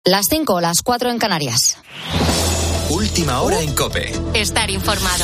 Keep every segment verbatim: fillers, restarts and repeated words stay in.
Las cinco, las cuatro en Canarias. Última hora en COPE. Estar informado.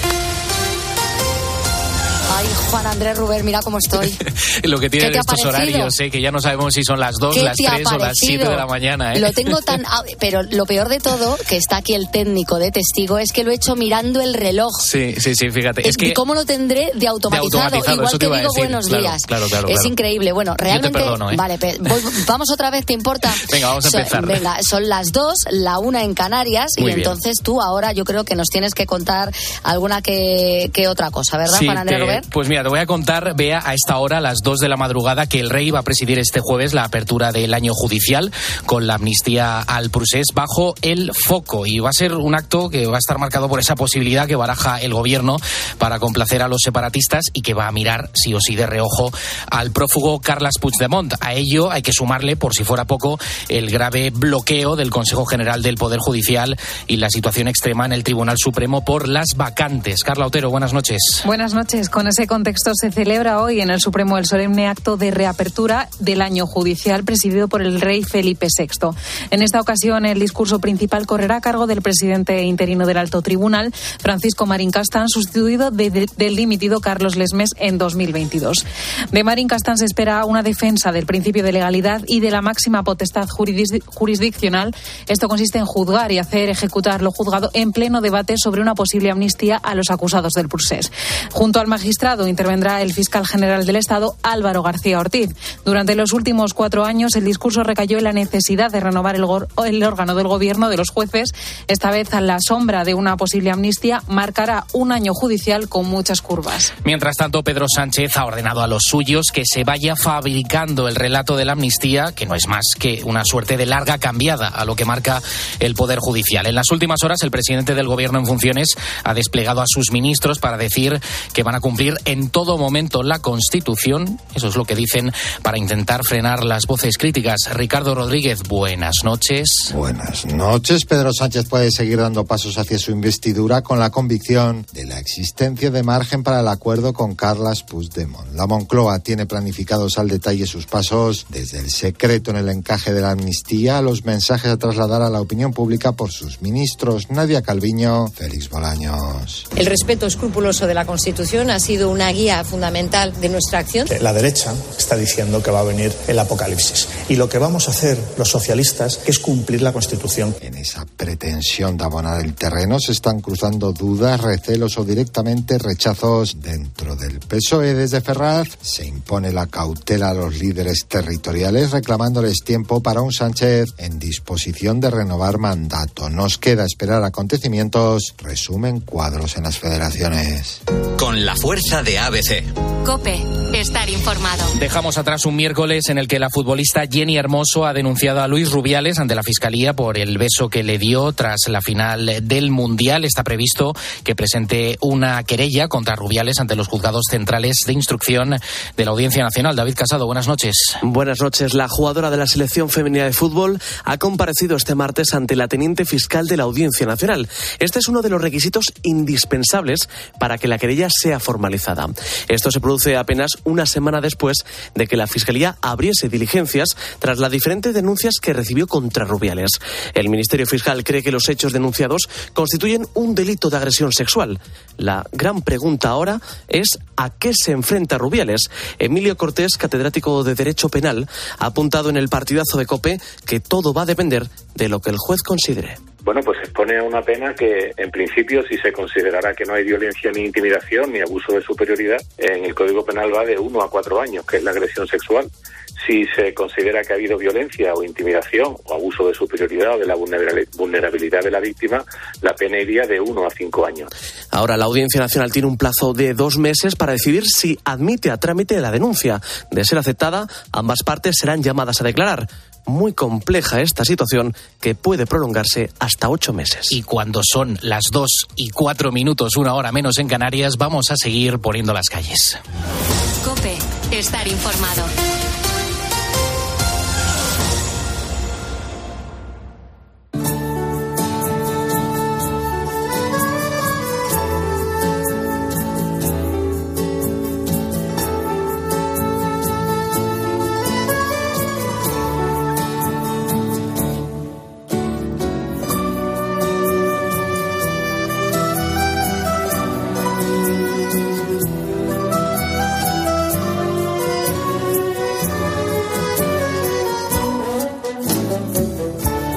Ay, Juan Andrés Ruber, mira cómo estoy. Lo que tienen estos parecido? horarios, ¿eh? Que ya no sabemos si son las dos, las tres o las siete de la mañana. ¿eh? Lo tengo tan... Pero lo peor de todo, que está aquí el técnico de testigo, es que lo he hecho mirando el reloj. Sí, sí, sí, fíjate. Es que... ¿Cómo lo tendré de automatizado? De automatizado, Igual te te digo decir. buenos claro, días. Claro, claro, es claro. increíble. Bueno, realmente... Yo te perdono, ¿eh? Vale, pues, vamos otra vez, ¿te importa? Venga, vamos a empezar. Son, venga, son las dos, la una en Canarias, Muy y bien. entonces tú ahora yo creo que nos tienes que contar alguna que, que otra cosa, ¿verdad, Sí, Juan Andrés te, Ruber? pues mira, te voy a contar, Bea, a esta hora, a las dos de la madrugada, que el rey va a presidir este jueves la apertura del año judicial con la amnistía al procés bajo el foco. Y va a ser un acto que va a estar marcado por esa posibilidad que baraja el gobierno para complacer a los separatistas y que va a mirar sí o sí de reojo al prófugo Carles Puigdemont. A ello hay que sumarle, por si fuera poco, el grave bloqueo del Consejo General del Poder Judicial y la situación extrema en el Tribunal Supremo por las vacantes. Carla Otero, buenas noches. Buenas noches. Con ese contexto se celebra hoy en el Supremo el solemne acto de reapertura del año judicial presidido por el rey Felipe sexto. En esta ocasión el discurso principal correrá a cargo del presidente interino del Alto Tribunal, Francisco Marín Castán, sustituido de, de, del dimitido Carlos Lesmes en dos mil veintidós. De Marín Castán se espera una defensa del principio de legalidad y de la máxima potestad jurisdic- jurisdiccional. Esto consiste en juzgar y hacer ejecutar lo juzgado en pleno debate sobre una posible amnistía a los acusados del procés. Junto al magistrado intervendrá el fiscal general del Estado, Álvaro García Ortiz. Durante los últimos cuatro años, el discurso recayó en la necesidad de renovar el, go- el órgano del gobierno de los jueces. Esta vez, a la sombra de una posible amnistía, marcará un año judicial con muchas curvas. Mientras tanto, Pedro Sánchez ha ordenado a los suyos que se vaya fabricando el relato de la amnistía, que no es más que una suerte de larga cambiada a lo que marca el Poder Judicial. En las últimas horas, el presidente del Gobierno en funciones ha desplegado a sus ministros para decir que van a cumplir en todo momento la Constitución. Eso es lo que dicen, para intentar frenar las voces críticas. Ricardo Rodríguez, buenas noches. Buenas noches. Pedro Sánchez puede seguir dando pasos hacia su investidura con la convicción de la existencia de margen para el acuerdo con Carles Puigdemont. La Moncloa tiene planificados al detalle sus pasos, desde el secreto en el encaje de la amnistía a los mensajes a trasladar a la opinión pública por sus ministros Nadia Calviño, Félix Bolaños. El respeto escrupuloso de la Constitución ha sido una guía fundamental de nuestra acción. La derecha está diciendo que va a venir el apocalipsis. Y lo que vamos a hacer los socialistas es cumplir la Constitución. En esa pretensión de abonar el terreno se están cruzando dudas, recelos o directamente rechazos dentro del P S O E. Desde Ferraz se impone la cautela a los líderes territoriales, reclamándoles tiempo para un Sánchez en disposición de renovar mandato. Nos queda esperar acontecimientos. Resumen cuadros en las federaciones. Con la fuerza de A B C. COPE, estar informado. Dejamos atrás un miércoles en el que la futbolista Jenny Hermoso ha denunciado a Luis Rubiales ante la Fiscalía por el beso que le dio tras la final del Mundial. Está previsto que presente una querella contra Rubiales ante los juzgados centrales de instrucción de la Audiencia Nacional. David Casado, buenas noches. Buenas noches. La jugadora de la selección femenina de fútbol ha comparecido este martes ante la teniente fiscal de la Audiencia Nacional. Este es uno de los requisitos indispensables para que la querella sea formalizada. Esto se produce apenas una semana después de que la Fiscalía abriese diligencias tras las diferentes denuncias que recibió contra Rubiales. El Ministerio Fiscal cree que los hechos denunciados constituyen un delito de agresión sexual. La gran pregunta ahora es ¿a qué se enfrenta Rubiales? Emilio Cortés, catedrático de Derecho Penal, ha apuntado en el partidazo de COPE que todo va a depender de lo que el juez considere. Bueno, pues se expone a una pena que, en principio, si se considerará que no hay violencia ni intimidación ni abuso de superioridad, en el Código Penal va de uno a cuatro años, que es la agresión sexual. Si se considera que ha habido violencia o intimidación o abuso de superioridad o de la vulnerabilidad de la víctima, la pena iría de uno a cinco años. Ahora la Audiencia Nacional tiene un plazo de dos meses para decidir si admite a trámite la denuncia. De ser aceptada, ambas partes serán llamadas a declarar. Muy compleja esta situación que puede prolongarse hasta ocho meses. Y cuando son las dos y cuatro minutos, una hora menos en Canarias, vamos a seguir poniendo las calles. COPE, estar informado.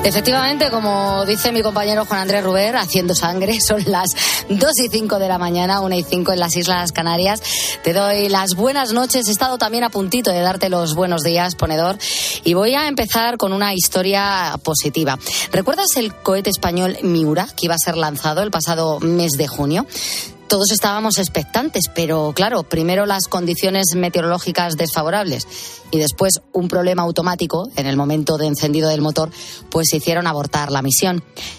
Efectivamente, como dice mi compañero Juan Andrés Ruber, haciendo sangre, son las dos y cinco de la mañana, una y cinco en las Islas Canarias. Te doy las buenas noches, he estado también a puntito de darte los buenos días, ponedor, y voy a empezar con una historia positiva. ¿Recuerdas el cohete español Miura, que iba a ser lanzado el pasado mes de junio? Todos estábamos expectantes, pero claro, primero las condiciones meteorológicas desfavorables y después un problema automático en el momento de encendido del motor, pues hicieron abortar la misión.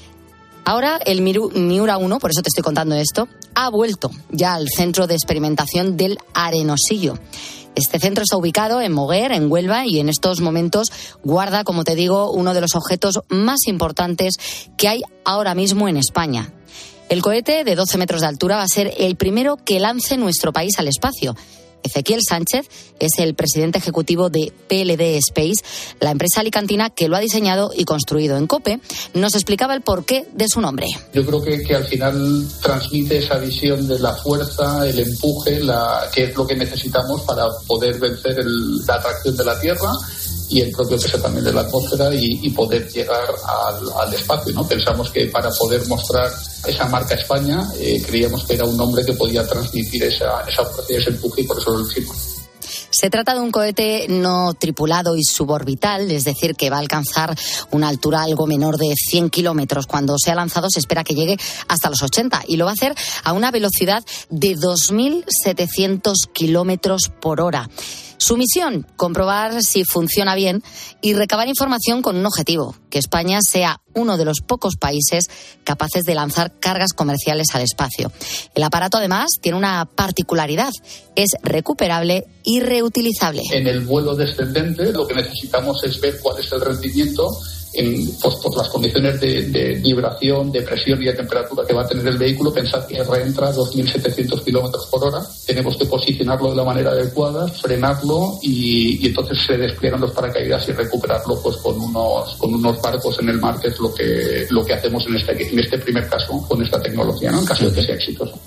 Ahora el Miura uno, por eso te estoy contando esto, ha vuelto ya al centro de experimentación del Arenosillo. Este centro está ubicado en Moguer, en Huelva, y en estos momentos guarda, como te digo, uno de los objetos más importantes que hay ahora mismo en España. El cohete de doce metros de altura va a ser el primero que lance nuestro país al espacio. Ezequiel Sánchez es el presidente ejecutivo de P L D Space, la empresa alicantina que lo ha diseñado y construido. En COPE nos explicaba el porqué de su nombre. Yo creo que, que al final transmite esa visión de la fuerza, el empuje, la, que es lo que necesitamos para poder vencer el, la atracción de la Tierra y el propio peso también de la atmósfera y, y poder llegar al, al espacio, ¿no? Pensamos que para poder mostrar esa marca España, eh, creíamos que era un nombre que podía transmitir esa, esa fuerza y ese empuje, y por eso lo hicimos. Se trata de un cohete no tripulado y suborbital, es decir, que va a alcanzar una altura algo menor de cien kilómetros. Cuando sea lanzado se espera que llegue hasta los ochenta y lo va a hacer a una velocidad de dos mil setecientos kilómetros por hora. Su misión, comprobar si funciona bien y recabar información con un objetivo, que España sea uno de los pocos países capaces de lanzar cargas comerciales al espacio. El aparato, además, tiene una particularidad: es recuperable y reutilizable. En el vuelo descendente lo que necesitamos es ver cuál es el rendimiento en, pues, por las condiciones de, de vibración, de presión y de temperatura que va a tener el vehículo. Pensad que reentra a dos mil setecientos kilómetros por hora. Tenemos que posicionarlo de la manera adecuada, frenarlo y, y entonces se despliegan los paracaídas y recuperarlo pues con unos con unos barcos en el mar, que es lo que lo que hacemos en este en este primer caso con esta tecnología, ¿no? En caso de que sea exitoso.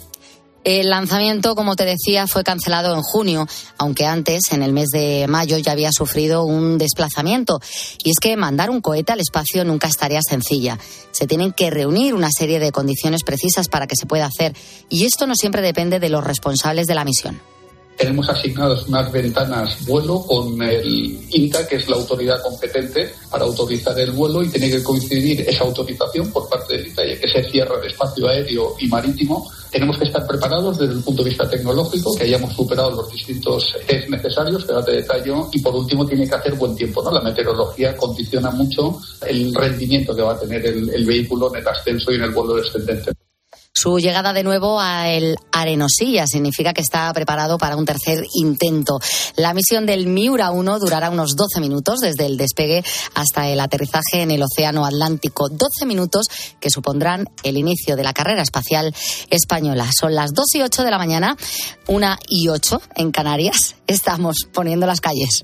El lanzamiento, como te decía, fue cancelado en junio, aunque antes, en el mes de mayo, ya había sufrido un desplazamiento. Y es que mandar un cohete al espacio nunca es tarea sencilla. Se tienen que reunir una serie de condiciones precisas para que se pueda hacer. Y esto no siempre depende de los responsables de la misión. Tenemos asignadas unas ventanas vuelo con el INTA, que es la autoridad competente para autorizar el vuelo, y tiene que coincidir esa autorización por parte del INTA, ya que se cierra el espacio aéreo y marítimo. Tenemos que estar preparados desde el punto de vista tecnológico, que hayamos superado los distintos test necesarios, que ahora te detallo, y por último tiene que hacer buen tiempo, ¿no? La meteorología condiciona mucho el rendimiento que va a tener el, el vehículo en el ascenso y en el vuelo descendente. Su llegada de nuevo a el Arenosilla significa que está preparado para un tercer intento. La misión del Miura uno durará unos doce minutos desde el despegue hasta el aterrizaje en el Océano Atlántico. doce minutos que supondrán el inicio de la carrera espacial española. Son las dos y ocho de la mañana, una y ocho en Canarias. Estamos poniendo las calles.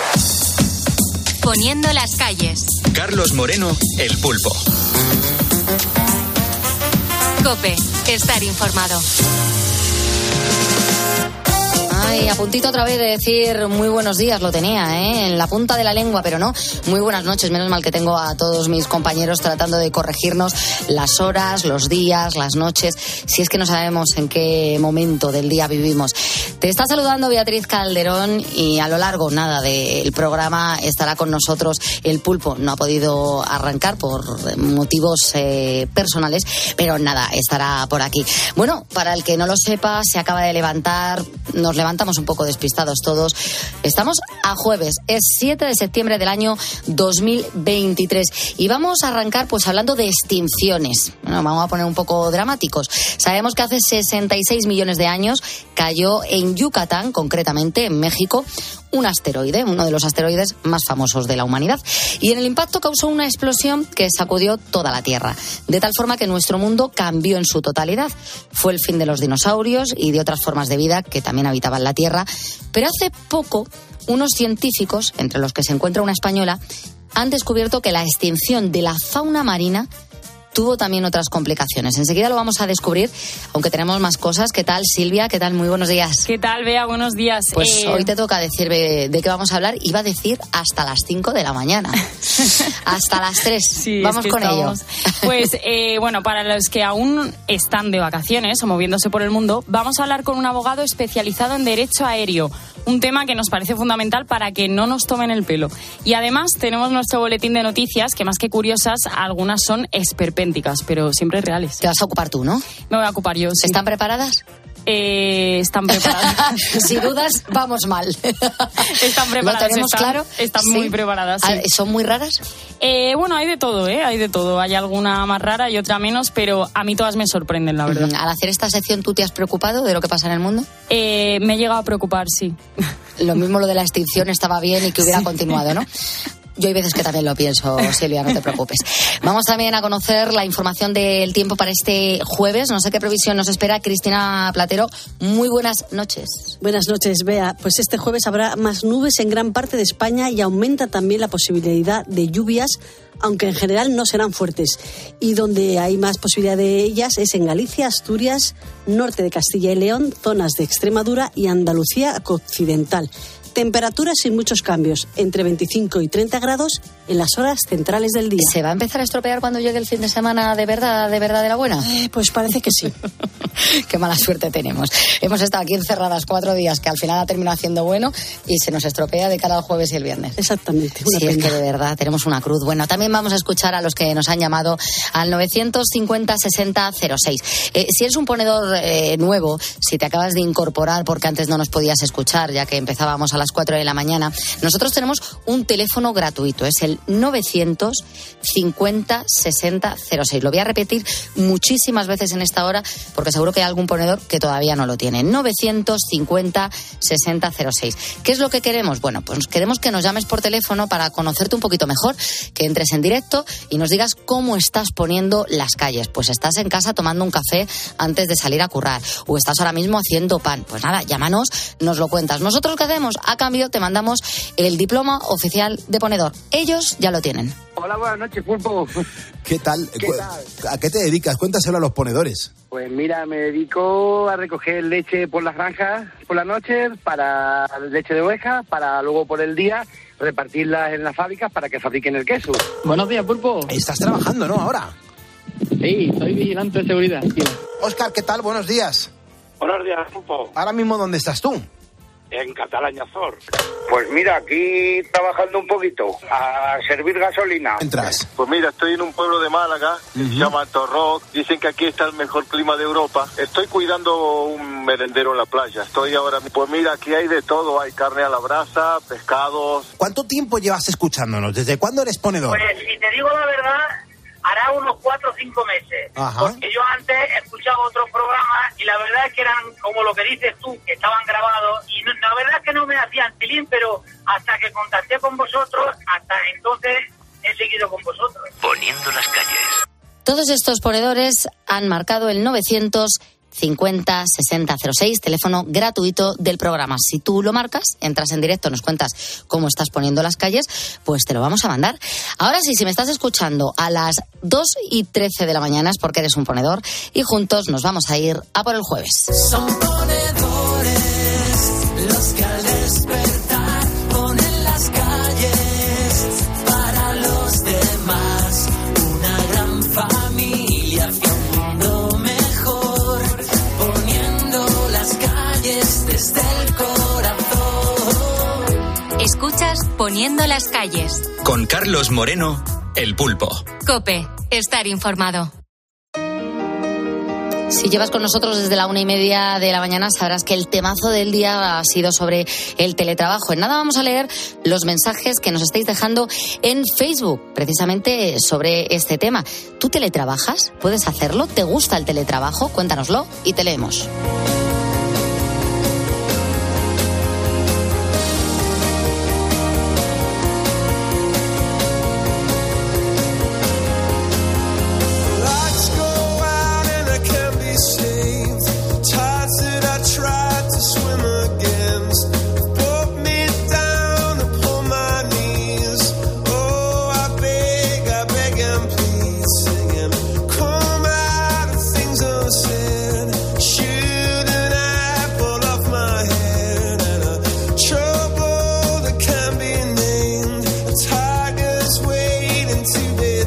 Poniendo las calles. Carlos Moreno, El Pulpo. COPE, estar informado. Ay, a puntito otra vez de decir muy buenos días, lo tenía, ¿eh? En la punta de la lengua, pero no. Muy buenas noches, menos mal que tengo a todos mis compañeros tratando de corregirnos las horas, los días, las noches, si es que no sabemos en qué momento del día vivimos. Te está saludando Beatriz Calderón y a lo largo, nada, del programa estará con nosotros El Pulpo. No ha podido arrancar por motivos eh, personales, pero nada, estará por aquí. Bueno, para el que no lo sepa, se acaba de levantar, nos levantamos un poco despistados todos. Estamos a jueves, es siete de septiembre del año dos mil veintitrés y vamos a arrancar pues hablando de extinciones. Bueno, vamos a poner un poco dramáticos. Sabemos que hace sesenta y seis millones de años cayó en Yucatán, concretamente en México, un asteroide, uno de los asteroides más famosos de la humanidad. Y en el impacto causó una explosión que sacudió toda la Tierra, de tal forma que nuestro mundo cambió en su totalidad. Fue el fin de los dinosaurios y de otras formas de vida que también habitaban la Tierra. Pero hace poco, unos científicos, entre los que se encuentra una española, han descubierto que la extinción de la fauna marina tuvo también otras complicaciones. Enseguida lo vamos a descubrir, aunque tenemos más cosas. ¿Qué tal, Silvia? ¿Qué tal? Muy buenos días. ¿Qué tal, Bea? Buenos días. Pues eh... hoy te toca decir de, de qué vamos a hablar. Iba a decir hasta las cinco de la mañana. Hasta las tres. Sí, vamos es que con estamos... ello. Pues, eh, bueno, para los que aún están de vacaciones o moviéndose por el mundo, vamos a hablar con un abogado especializado en derecho aéreo. Un tema que nos parece fundamental para que no nos tomen el pelo. Y además tenemos nuestro boletín de noticias, que más que curiosas, algunas son esperpénticas, pero siempre reales. Te vas a ocupar tú, ¿no? Me voy a ocupar yo, sí. ¿Están preparadas? Eh, están preparadas. Si dudas, vamos mal. Están preparadas. ¿Lo tenemos están, claro? Están ¿Sí? muy preparadas. Sí. ¿Son muy raras? Eh, bueno, hay de todo, ¿eh? Hay de todo. Hay alguna más rara y otra menos, pero a mí todas me sorprenden, la verdad. Al hacer esta sección, ¿tú te has preocupado de lo que pasa en el mundo? Eh, me he llegado a preocupar, sí. Lo mismo lo de la extinción estaba bien y que hubiera sí. continuado, ¿no? Yo hay veces que también lo pienso, Silvia, no te preocupes. Vamos también a conocer la información del tiempo para este jueves. No sé qué previsión nos espera. Cristina Platero, muy buenas noches. Buenas noches, Bea. Pues este jueves habrá más nubes en gran parte de España y aumenta también la posibilidad de lluvias, aunque en general no serán fuertes. Y donde hay más posibilidad de ellas es en Galicia, Asturias, norte de Castilla y León, zonas de Extremadura y Andalucía occidental. Temperaturas sin muchos cambios, entre veinticinco y treinta grados en las horas centrales del día. ¿Se va a empezar a estropear cuando llegue el fin de semana de verdad, de verdad de la buena? Eh, pues parece que sí. Qué mala suerte tenemos. Hemos estado aquí encerradas cuatro días, que al final ha terminado haciendo bueno y se nos estropea de cara al jueves y el viernes. Exactamente. Una sí, pena. Es que de verdad tenemos una cruz. Bueno, también vamos a escuchar a los que nos han llamado al novecientos cincuenta sesenta cero seis. Eh, si eres un ponedor eh, nuevo, si te acabas de incorporar porque antes no nos podías escuchar, ya que empezábamos a las cuatro de la mañana, nosotros tenemos un teléfono gratuito, es el novecientos cincuenta sesenta cero seis. Lo voy a repetir muchísimas veces en esta hora porque seguro que hay algún ponedor que todavía no lo tiene. novecientos cincuenta sesenta cero seis. ¿Qué es lo que queremos? Bueno, pues queremos que nos llames por teléfono para conocerte un poquito mejor, que entres en directo y nos digas cómo estás poniendo las calles. Pues estás en casa tomando un café antes de salir a currar o estás ahora mismo haciendo pan. Pues nada, llámanos, nos lo cuentas. ¿Nosotros qué hacemos? A cambio te mandamos el diploma oficial de ponedor. Ellos ya lo tienen. Hola, buenas noches, Pulpo. ¿Qué tal? ¿Qué tal? ¿A qué te dedicas? Cuéntaselo a los ponedores. Pues mira, me dedico a recoger leche por las granjas por las noches, para leche de oveja, para luego por el día repartirlas en las fábricas para que fabriquen el queso. Buenos días, Pulpo. Estás trabajando, ¿no? Ahora. Sí, soy vigilante de seguridad. Óscar, ¿qué tal? Buenos días. Buenos días, Pulpo. Ahora mismo, ¿dónde estás tú? En Catalaña Azor. Pues mira, aquí trabajando un poquito, a servir gasolina. ¿Entras? Pues mira, estoy en un pueblo de Málaga, uh-huh. se llama Torroc. Dicen que aquí está el mejor clima de Europa. Estoy cuidando un merendero en la playa. Estoy ahora... Pues mira, aquí hay de todo. Hay carne a la brasa, pescados... ¿Cuánto tiempo llevas escuchándonos? ¿Desde cuándo eres ponedor? Pues si te digo la verdad... hará unos cuatro o cinco meses. Ajá. Porque yo antes escuchaba otros programas y la verdad es que eran como lo que dices tú, que estaban grabados y no, la verdad es que no me hacían tilín, pero hasta que contacté con vosotros, hasta entonces he seguido con vosotros. Poniendo las calles. Todos estos ponedores han marcado el novecientos cincuenta sesenta cero seis, teléfono gratuito del programa. Si tú lo marcas, entras en directo, nos cuentas cómo estás poniendo las calles, pues te lo vamos a mandar. Ahora sí, si me estás escuchando a las dos y trece de la mañana es porque eres un ponedor y juntos nos vamos a ir a por el jueves. Son ponedores los que al despertar ponen las calles para los demás. Una gran familia hacia un mundo mejor, poniendo las calles desde el corazón. Escuchas Poniendo las calles. Con Carlos Moreno, El Pulpo. COPE, estar informado. Si llevas con nosotros desde la una y media de la mañana, sabrás que el temazo del día ha sido sobre el teletrabajo. En nada vamos a leer los mensajes que nos estáis dejando en Facebook, precisamente sobre este tema. ¿Tú teletrabajas? ¿Puedes hacerlo? ¿Te gusta el teletrabajo? Cuéntanoslo y te leemos.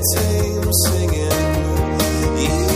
team singing you.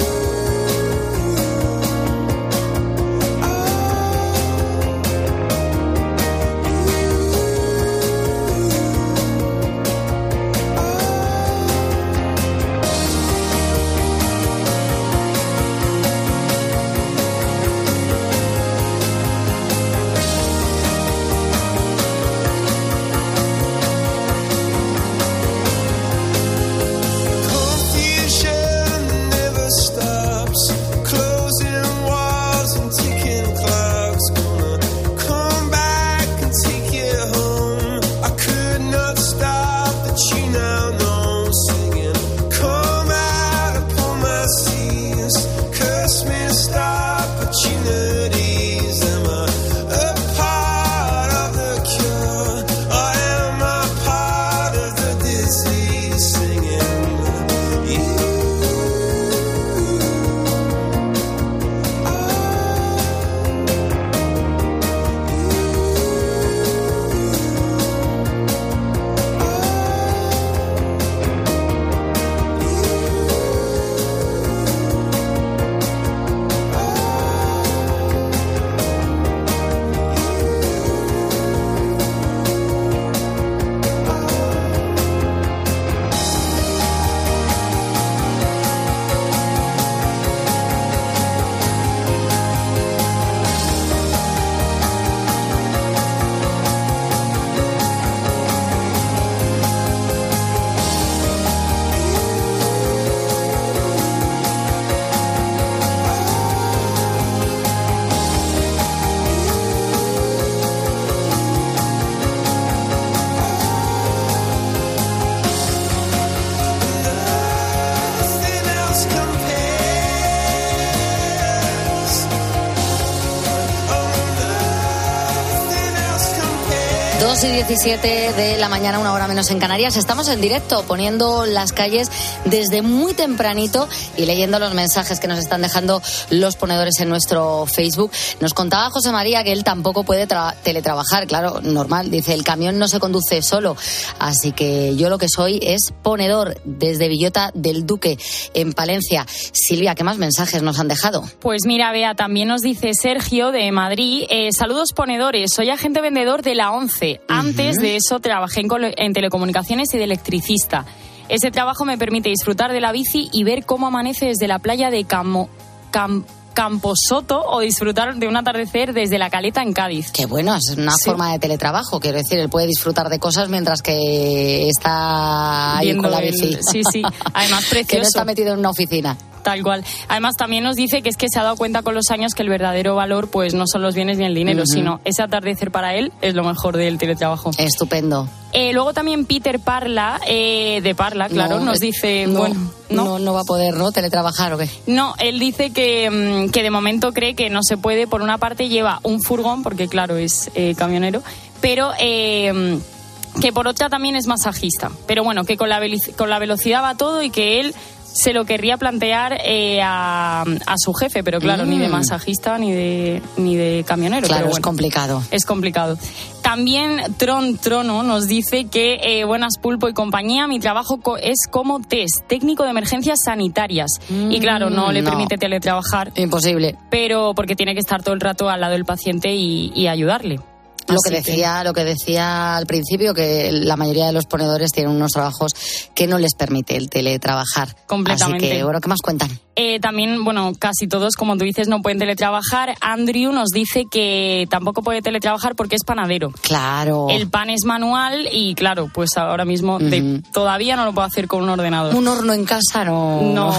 dos y diecisiete de la mañana, una hora menos en Canarias. Estamos en directo, poniendo las calles desde muy tempranito y leyendo los mensajes que nos están dejando los ponedores en nuestro Facebook. Nos contaba José María que él tampoco puede tra- teletrabajar. Claro, normal, dice, el camión no se conduce solo. Así que yo lo que soy es ponedor desde Villota del Duque, en Palencia. Silvia, ¿qué más mensajes nos han dejado? Pues mira, Bea, también nos dice Sergio de Madrid. Eh, saludos ponedores, soy agente vendedor de la ONCE. Antes uh-huh. de eso trabajé en, colo- en telecomunicaciones y de electricista. Ese trabajo me permite disfrutar de la bici y ver cómo amanece desde la playa de Camo, Cam, Camposoto o disfrutar de un atardecer desde la Caleta en Cádiz. Qué bueno, es una sí. forma de teletrabajo. Quiero decir, él puede disfrutar de cosas mientras que está ahí Viendo con la el, bici. Sí, sí. Además, precioso. Que no está metido en una oficina. Tal cual. Además, también nos dice que es que se ha dado cuenta con los años que el verdadero valor pues no son los bienes ni el dinero, uh-huh. sino ese atardecer para él es lo mejor del teletrabajo. Estupendo. Eh, luego también Peter Parla, eh, de Parla, claro, no, nos dice... No, bueno, no, no, no va a poder, ¿no?, teletrabajar, ¿o qué? No, él dice que, que de momento cree que no se puede. Por una parte lleva un furgón, porque claro, es eh, camionero, pero... Eh, que por otra también es masajista. Pero bueno, que con la, velic- con la velocidad va todo y que él se lo querría plantear eh, a, a su jefe, pero claro, mm. ni de masajista ni de ni de camionero. Claro, pero bueno, es complicado. Es complicado. También Tron Trono nos dice que, eh, buenas Pulpo y compañía, mi trabajo co- es como test, técnico de emergencias sanitarias. Mm, y claro, no le no. permite teletrabajar. Imposible. Pero porque tiene que estar todo el rato al lado del paciente y, y ayudarle. Lo que decía, que... lo que decía al principio, que la mayoría de los ponedores tienen unos trabajos que no les permite el teletrabajar. Completamente. Así que, bueno, ¿qué más cuentan? Eh, también, bueno, casi todos, como tú dices, no pueden teletrabajar. Andrew nos dice que tampoco puede teletrabajar porque es panadero. Claro. El pan es manual y, claro, pues ahora mismo uh-huh. de, todavía no lo puedo hacer con un ordenador. Un horno en casa, no. No.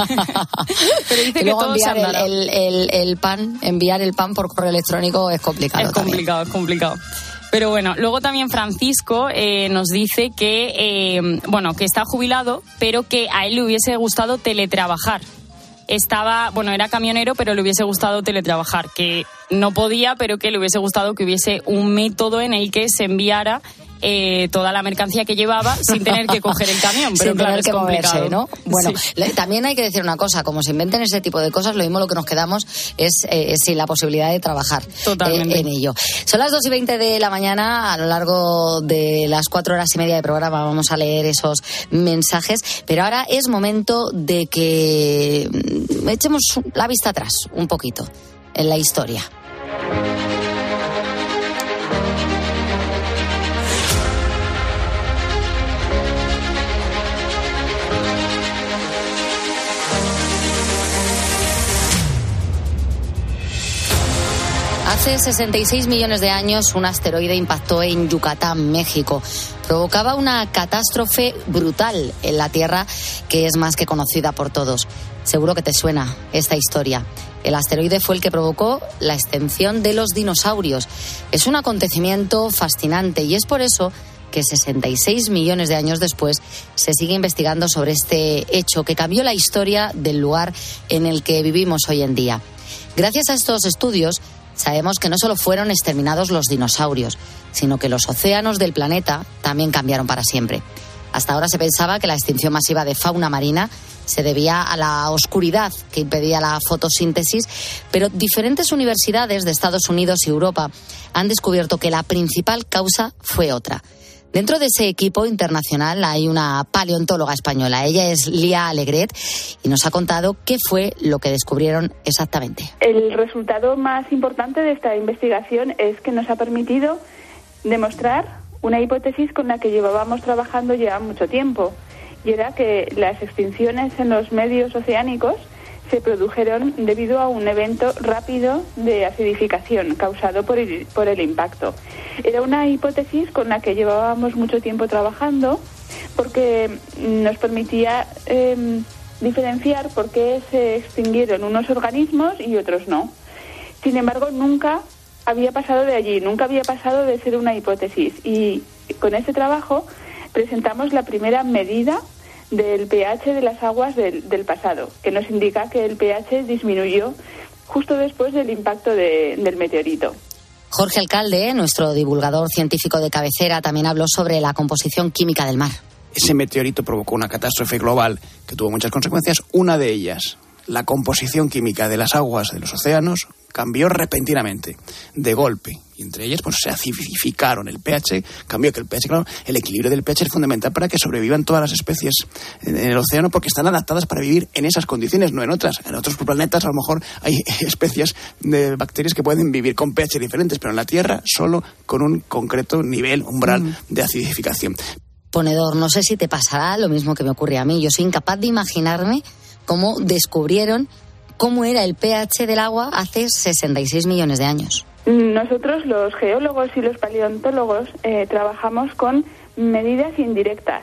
Pero dice y que luego todo enviar se andará. El, el, el, el pan, enviar el pan por correo electrónico es complicado. Es complicado, también. es complicado. Pero bueno, luego también Francisco eh, nos dice que, eh, bueno, que está jubilado, pero que a él le hubiese gustado teletrabajar. Estaba, bueno, era camionero, pero le hubiese gustado teletrabajar, que no podía, pero que le hubiese gustado que hubiese un método en el que se enviara eh, toda la mercancía que llevaba sin tener que coger el camión. Pero sin claro, tener es que complicado, moverse, ¿no? Bueno, sí. le, también hay que decir una cosa, como se inventen ese tipo de cosas, lo mismo lo que nos quedamos es eh, sin la posibilidad de trabajar eh, en ello. Son las dos y veinte de la mañana, a lo largo de las cuatro horas y media de programa vamos a leer esos mensajes, pero ahora es momento de que echemos la vista atrás un poquito en la historia. Hace sesenta y seis millones de años, un asteroide impactó en Yucatán, México. Provocaba una catástrofe brutal en la Tierra que es más que conocida por todos. Seguro que te suena esta historia. El asteroide fue el que provocó la extinción de los dinosaurios. Es un acontecimiento fascinante y es por eso que sesenta y seis millones de años después se sigue investigando sobre este hecho que cambió la historia del lugar en el que vivimos hoy en día. Gracias a estos estudios, sabemos que no solo fueron exterminados los dinosaurios, sino que los océanos del planeta también cambiaron para siempre. Hasta ahora se pensaba que la extinción masiva de fauna marina se debía a la oscuridad que impedía la fotosíntesis, pero diferentes universidades de Estados Unidos y Europa han descubierto que la principal causa fue otra. Dentro de ese equipo internacional hay una paleontóloga española. Ella es Lía Alegret y nos ha contado qué fue lo que descubrieron exactamente. El resultado más importante de esta investigación es que nos ha permitido demostrar una hipótesis con la que llevábamos trabajando ya mucho tiempo, y era que las extinciones en los medios oceánicos se produjeron debido a un evento rápido de acidificación causado por el, por el impacto. Era una hipótesis con la que llevábamos mucho tiempo trabajando porque nos permitía eh, diferenciar por qué se extinguieron unos organismos y otros no. Sin embargo, nunca había pasado de allí, nunca había pasado de ser una hipótesis, y con este trabajo presentamos la primera medida del pH de las aguas del, del pasado, que nos indica que el pH disminuyó justo después del impacto de, del meteorito. Jorge Alcalde, nuestro divulgador científico de cabecera, también habló sobre la composición química del mar. Ese meteorito provocó una catástrofe global que tuvo muchas consecuencias. Una de ellas, la composición química de las aguas de los océanos cambió repentinamente, de golpe. Y entre ellas, pues se acidificaron. El pH cambió, que el pH, claro, el equilibrio del pH es fundamental para que sobrevivan todas las especies en el océano, porque están adaptadas para vivir en esas condiciones, no en otras. En otros planetas, a lo mejor, hay especies de bacterias que pueden vivir con pH diferentes, pero en la Tierra solo con un concreto nivel, umbral mm. de acidificación. Ponedor, no sé si te pasará lo mismo que me ocurre a mí. Yo soy incapaz de imaginarme cómo descubrieron cómo era el pH del agua hace sesenta y seis millones de años. Nosotros, los geólogos y los paleontólogos, eh, trabajamos con medidas indirectas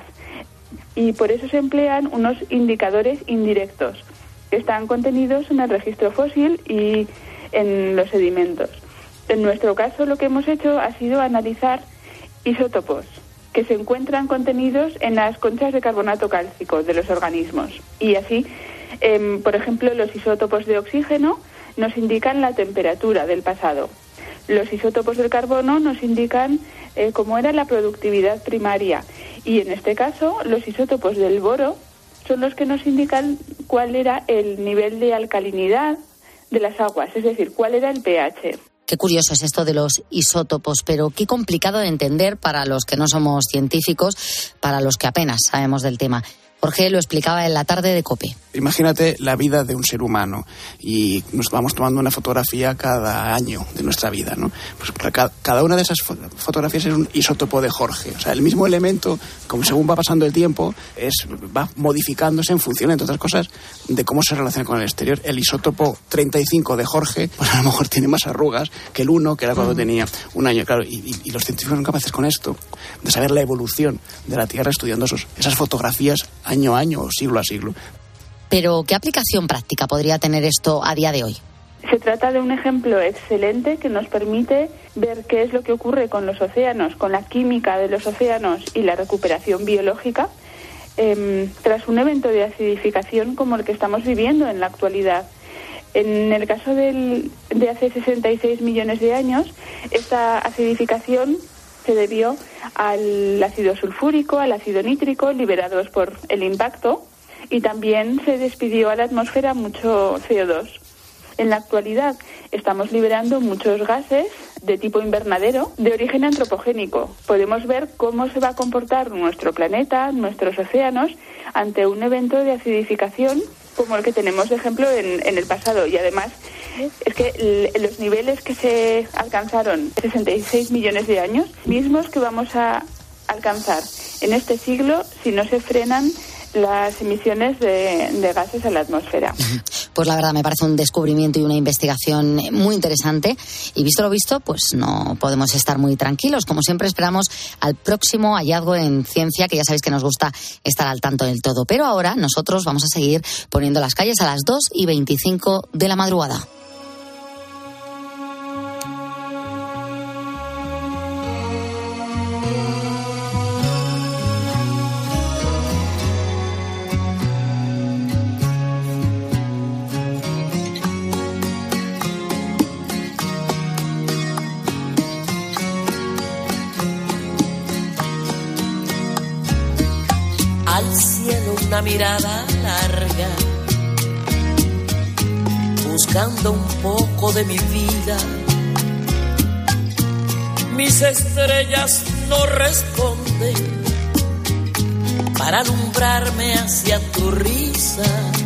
y por eso se emplean unos indicadores indirectos que están contenidos en el registro fósil y en los sedimentos. En nuestro caso, lo que hemos hecho ha sido analizar isótopos que se encuentran contenidos en las conchas de carbonato cálcico de los organismos. Y así, eh, por ejemplo, los isótopos de oxígeno nos indican la temperatura del pasado. Los isótopos del carbono nos indican eh, cómo era la productividad primaria. Y en este caso, los isótopos del boro son los que nos indican cuál era el nivel de alcalinidad de las aguas, es decir, cuál era el pH. Qué curioso es esto de los isótopos, pero qué complicado de entender para los que no somos científicos, para los que apenas sabemos del tema. Jorge lo explicaba en la tarde de COPE. Imagínate la vida de un ser humano y nos vamos tomando una fotografía cada año de nuestra vida, ¿no? Pues cada una de esas fotografías es un isótopo de Jorge. O sea, el mismo elemento, como según va pasando el tiempo, es va modificándose en función, entre otras cosas, de cómo se relaciona con el exterior. El isótopo treinta y cinco de Jorge, pues a lo mejor tiene más arrugas que el uno, que era cuando mm. tenía un año. Claro, y, y, y los científicos son capaces con esto, de saber la evolución de la Tierra estudiando esos, esas fotografías año a año o siglo a siglo. Pero, ¿qué aplicación práctica podría tener esto a día de hoy? Se trata de un ejemplo excelente que nos permite ver qué es lo que ocurre con los océanos, con la química de los océanos y la recuperación biológica eh, tras un evento de acidificación como el que estamos viviendo en la actualidad. En el caso del, de hace sesenta y seis millones de años, esta acidificación se debió al ácido sulfúrico, al ácido nítrico liberados por el impacto, y también se despidió a la atmósfera mucho C O dos. En la actualidad estamos liberando muchos gases de tipo invernadero de origen antropogénico. Podemos ver cómo se va a comportar nuestro planeta, nuestros océanos, ante un evento de acidificación como el que tenemos de ejemplo en, en el pasado. Y además es que el, los niveles que se alcanzaron sesenta y seis millones de años, mismos que vamos a alcanzar en este siglo si no se frenan las emisiones de, de gases a la atmósfera. Pues la verdad me parece un descubrimiento y una investigación muy interesante, y visto lo visto, pues no podemos estar muy tranquilos. Como siempre, esperamos al próximo hallazgo en ciencia, que ya sabéis que nos gusta estar al tanto del todo. Pero ahora nosotros vamos a seguir poniendo las calles a las dos y veinticinco de la madrugada. Al cielo una mirada larga, buscando un poco de mi vida. Mis estrellas no responden para alumbrarme hacia tu risa.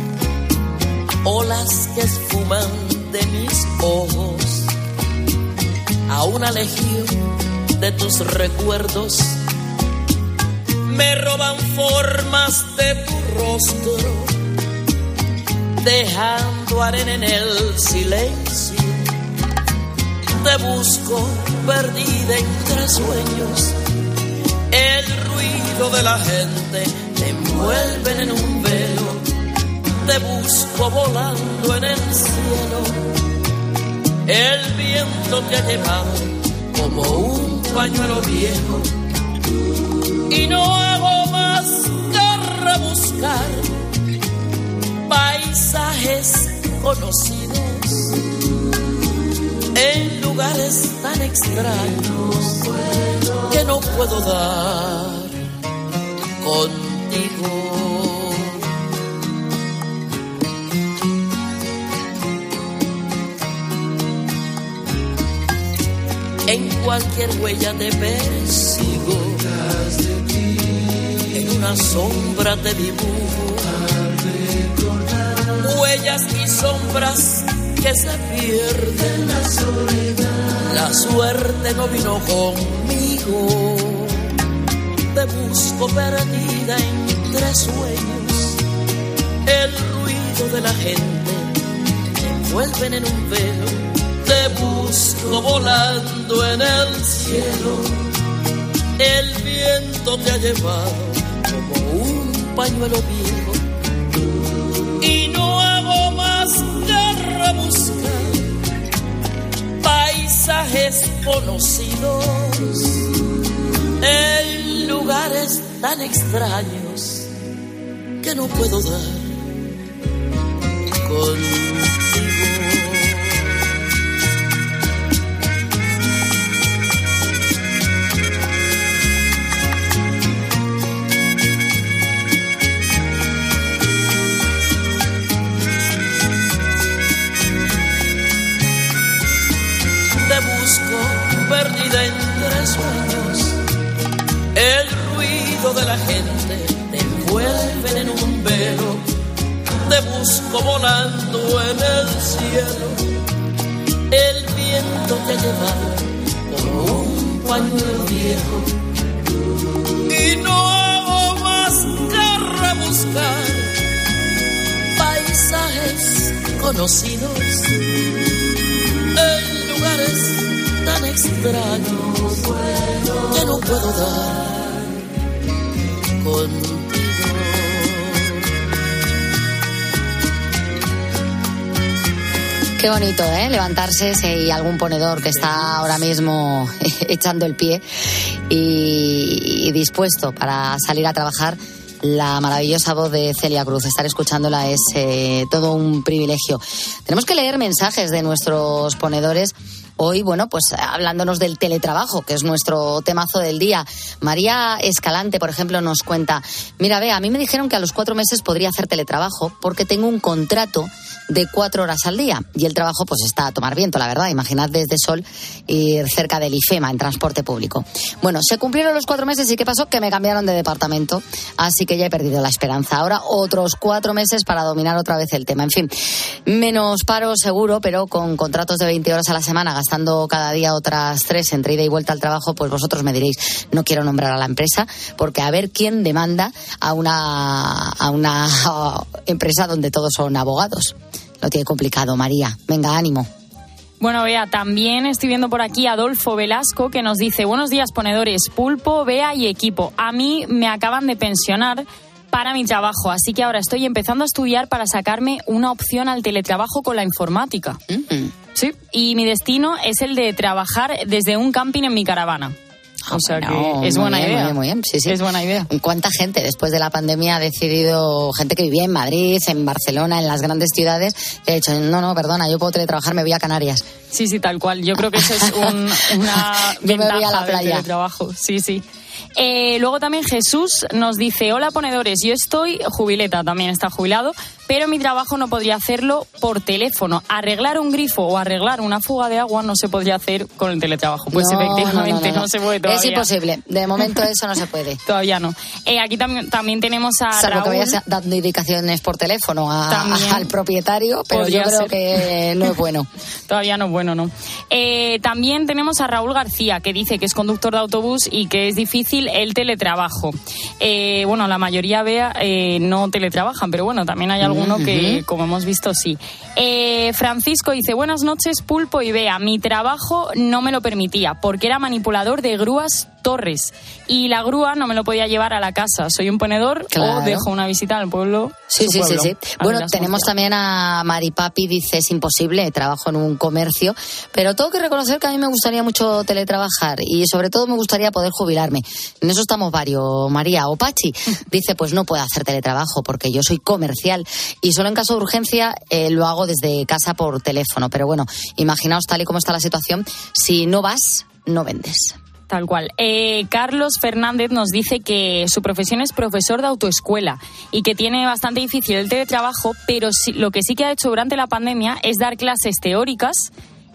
Olas que esfuman de mis ojos a una legión de tus recuerdos. Me roban formas de tu rostro, dejando arena en el silencio. Te busco perdida entre sueños. El ruido de la gente te envuelve en un velo. Te busco volando en el cielo. El viento te ha llevado como un pañuelo viejo. Y no hago más que rebuscar paisajes conocidos en lugares tan extraños que no puedo dar contigo. En cualquier huella te persigo, en una sombra te dibujo, huellas y sombras que se pierden. La soledad, la suerte no vino conmigo. Te busco perdida entre sueños. El ruido de la gente te envuelven en un velo. Te busco volando en el cielo. El viento te ha llevado como un pañuelo viejo. Y no hago más que rebuscar paisajes conocidos en lugares tan extraños que no puedo dar contigo. Perdida entre sueños, el ruido de la gente te envuelve en un velo. Te busco volando en el cielo. El viento te ha llevado como un pañuelo viejo. Y no hago más que rebuscar paisajes conocidos en lugares tan extraños que no puedo dar contigo. Qué bonito, ¿eh? Levantarse si hay algún ponedor que está ahora mismo echando el pie y, y dispuesto para salir a trabajar. La maravillosa voz de Celia Cruz, estar escuchándola es eh, todo un privilegio. Tenemos que leer mensajes de nuestros ponedores Hoy, bueno, pues hablándonos del teletrabajo, que es nuestro temazo del día. María Escalante, por ejemplo, nos cuenta, mira, ve, a mí me dijeron que a los cuatro meses podría hacer teletrabajo porque tengo un contrato de cuatro horas al día y el trabajo pues está a tomar viento, la verdad. Imaginad desde Sol ir cerca del IFEMA en transporte público. Bueno, se cumplieron los cuatro meses y ¿qué pasó? Que me cambiaron de departamento, así que ya he perdido la esperanza. Ahora otros cuatro meses para dominar otra vez el tema. En fin, menos paro seguro, pero con contratos de veinte horas a la semana, gastando cada día otras tres entre ida y vuelta al trabajo, pues vosotros me diréis, no quiero nombrar a la empresa, porque a ver quién demanda a una, a una empresa donde todos son abogados. Lo tiene complicado, María. Venga, ánimo. Bueno, Bea, también estoy viendo por aquí a Adolfo Velasco, que nos dice, buenos días, ponedores, Pulpo, Bea y equipo. A mí me acaban de pensionar para mi trabajo, así que ahora estoy empezando a estudiar para sacarme una opción al teletrabajo con la informática. Mm-hmm. Sí, y mi destino es el de trabajar desde un camping en mi caravana. O sea no, que es buena bien, idea. Muy bien, muy bien. Sí, sí. Es buena idea. ¿Cuánta gente después de la pandemia ha decidido, gente que vivía en Madrid, en Barcelona, en las grandes ciudades, ha dicho, no, no, perdona, yo puedo teletrabajar, me voy a Canarias? Sí, sí, tal cual. Yo creo que eso es un, una yo me voy a la del playa. teletrabajo. Sí, sí. Eh, luego también Jesús nos dice, hola ponedores, yo estoy jubileta, también está jubilado, pero mi trabajo no podría hacerlo por teléfono. Arreglar un grifo o arreglar una fuga de agua no se podría hacer con el teletrabajo. Pues no, efectivamente no, no, no. no se puede todavía. Es imposible, de momento eso no se puede. Todavía no. Eh, aquí también, también tenemos a Salvo Raúl. que vayas dando indicaciones por teléfono a, a, al propietario, pero yo creo ser. que no es bueno. Todavía no es bueno, no. Eh, también tenemos a Raúl García, que dice que es conductor de autobús y que es difícil el teletrabajo. Eh, bueno, la mayoría, Bea, eh, no teletrabajan, pero bueno, también hay alguno uh-huh. que, como hemos visto, sí. Eh, Francisco dice, buenas noches, Pulpo y Bea. Mi trabajo no me lo permitía porque era manipulador de grúas Torres y la grúa no me lo podía llevar a la casa. Soy un ponedor claro. o dejo una visita al pueblo. Sí, sí, pueblo. sí, sí. Bueno, tenemos también a Maripapi, dice, es imposible, trabajo en un comercio, pero tengo que reconocer que a mí me gustaría mucho teletrabajar y sobre todo me gustaría poder jubilarme. En eso estamos varios, María. O Pachi dice, pues no puedo hacer teletrabajo porque yo soy comercial y solo en caso de urgencia eh, lo hago desde casa por teléfono. Pero bueno, imaginaos tal y como está la situación, si no vas, no vendes. Tal cual. Eh, Carlos Fernández nos dice que su profesión es profesor de autoescuela y que tiene bastante difícil el teletrabajo, pero sí, lo que sí que ha hecho durante la pandemia es dar clases teóricas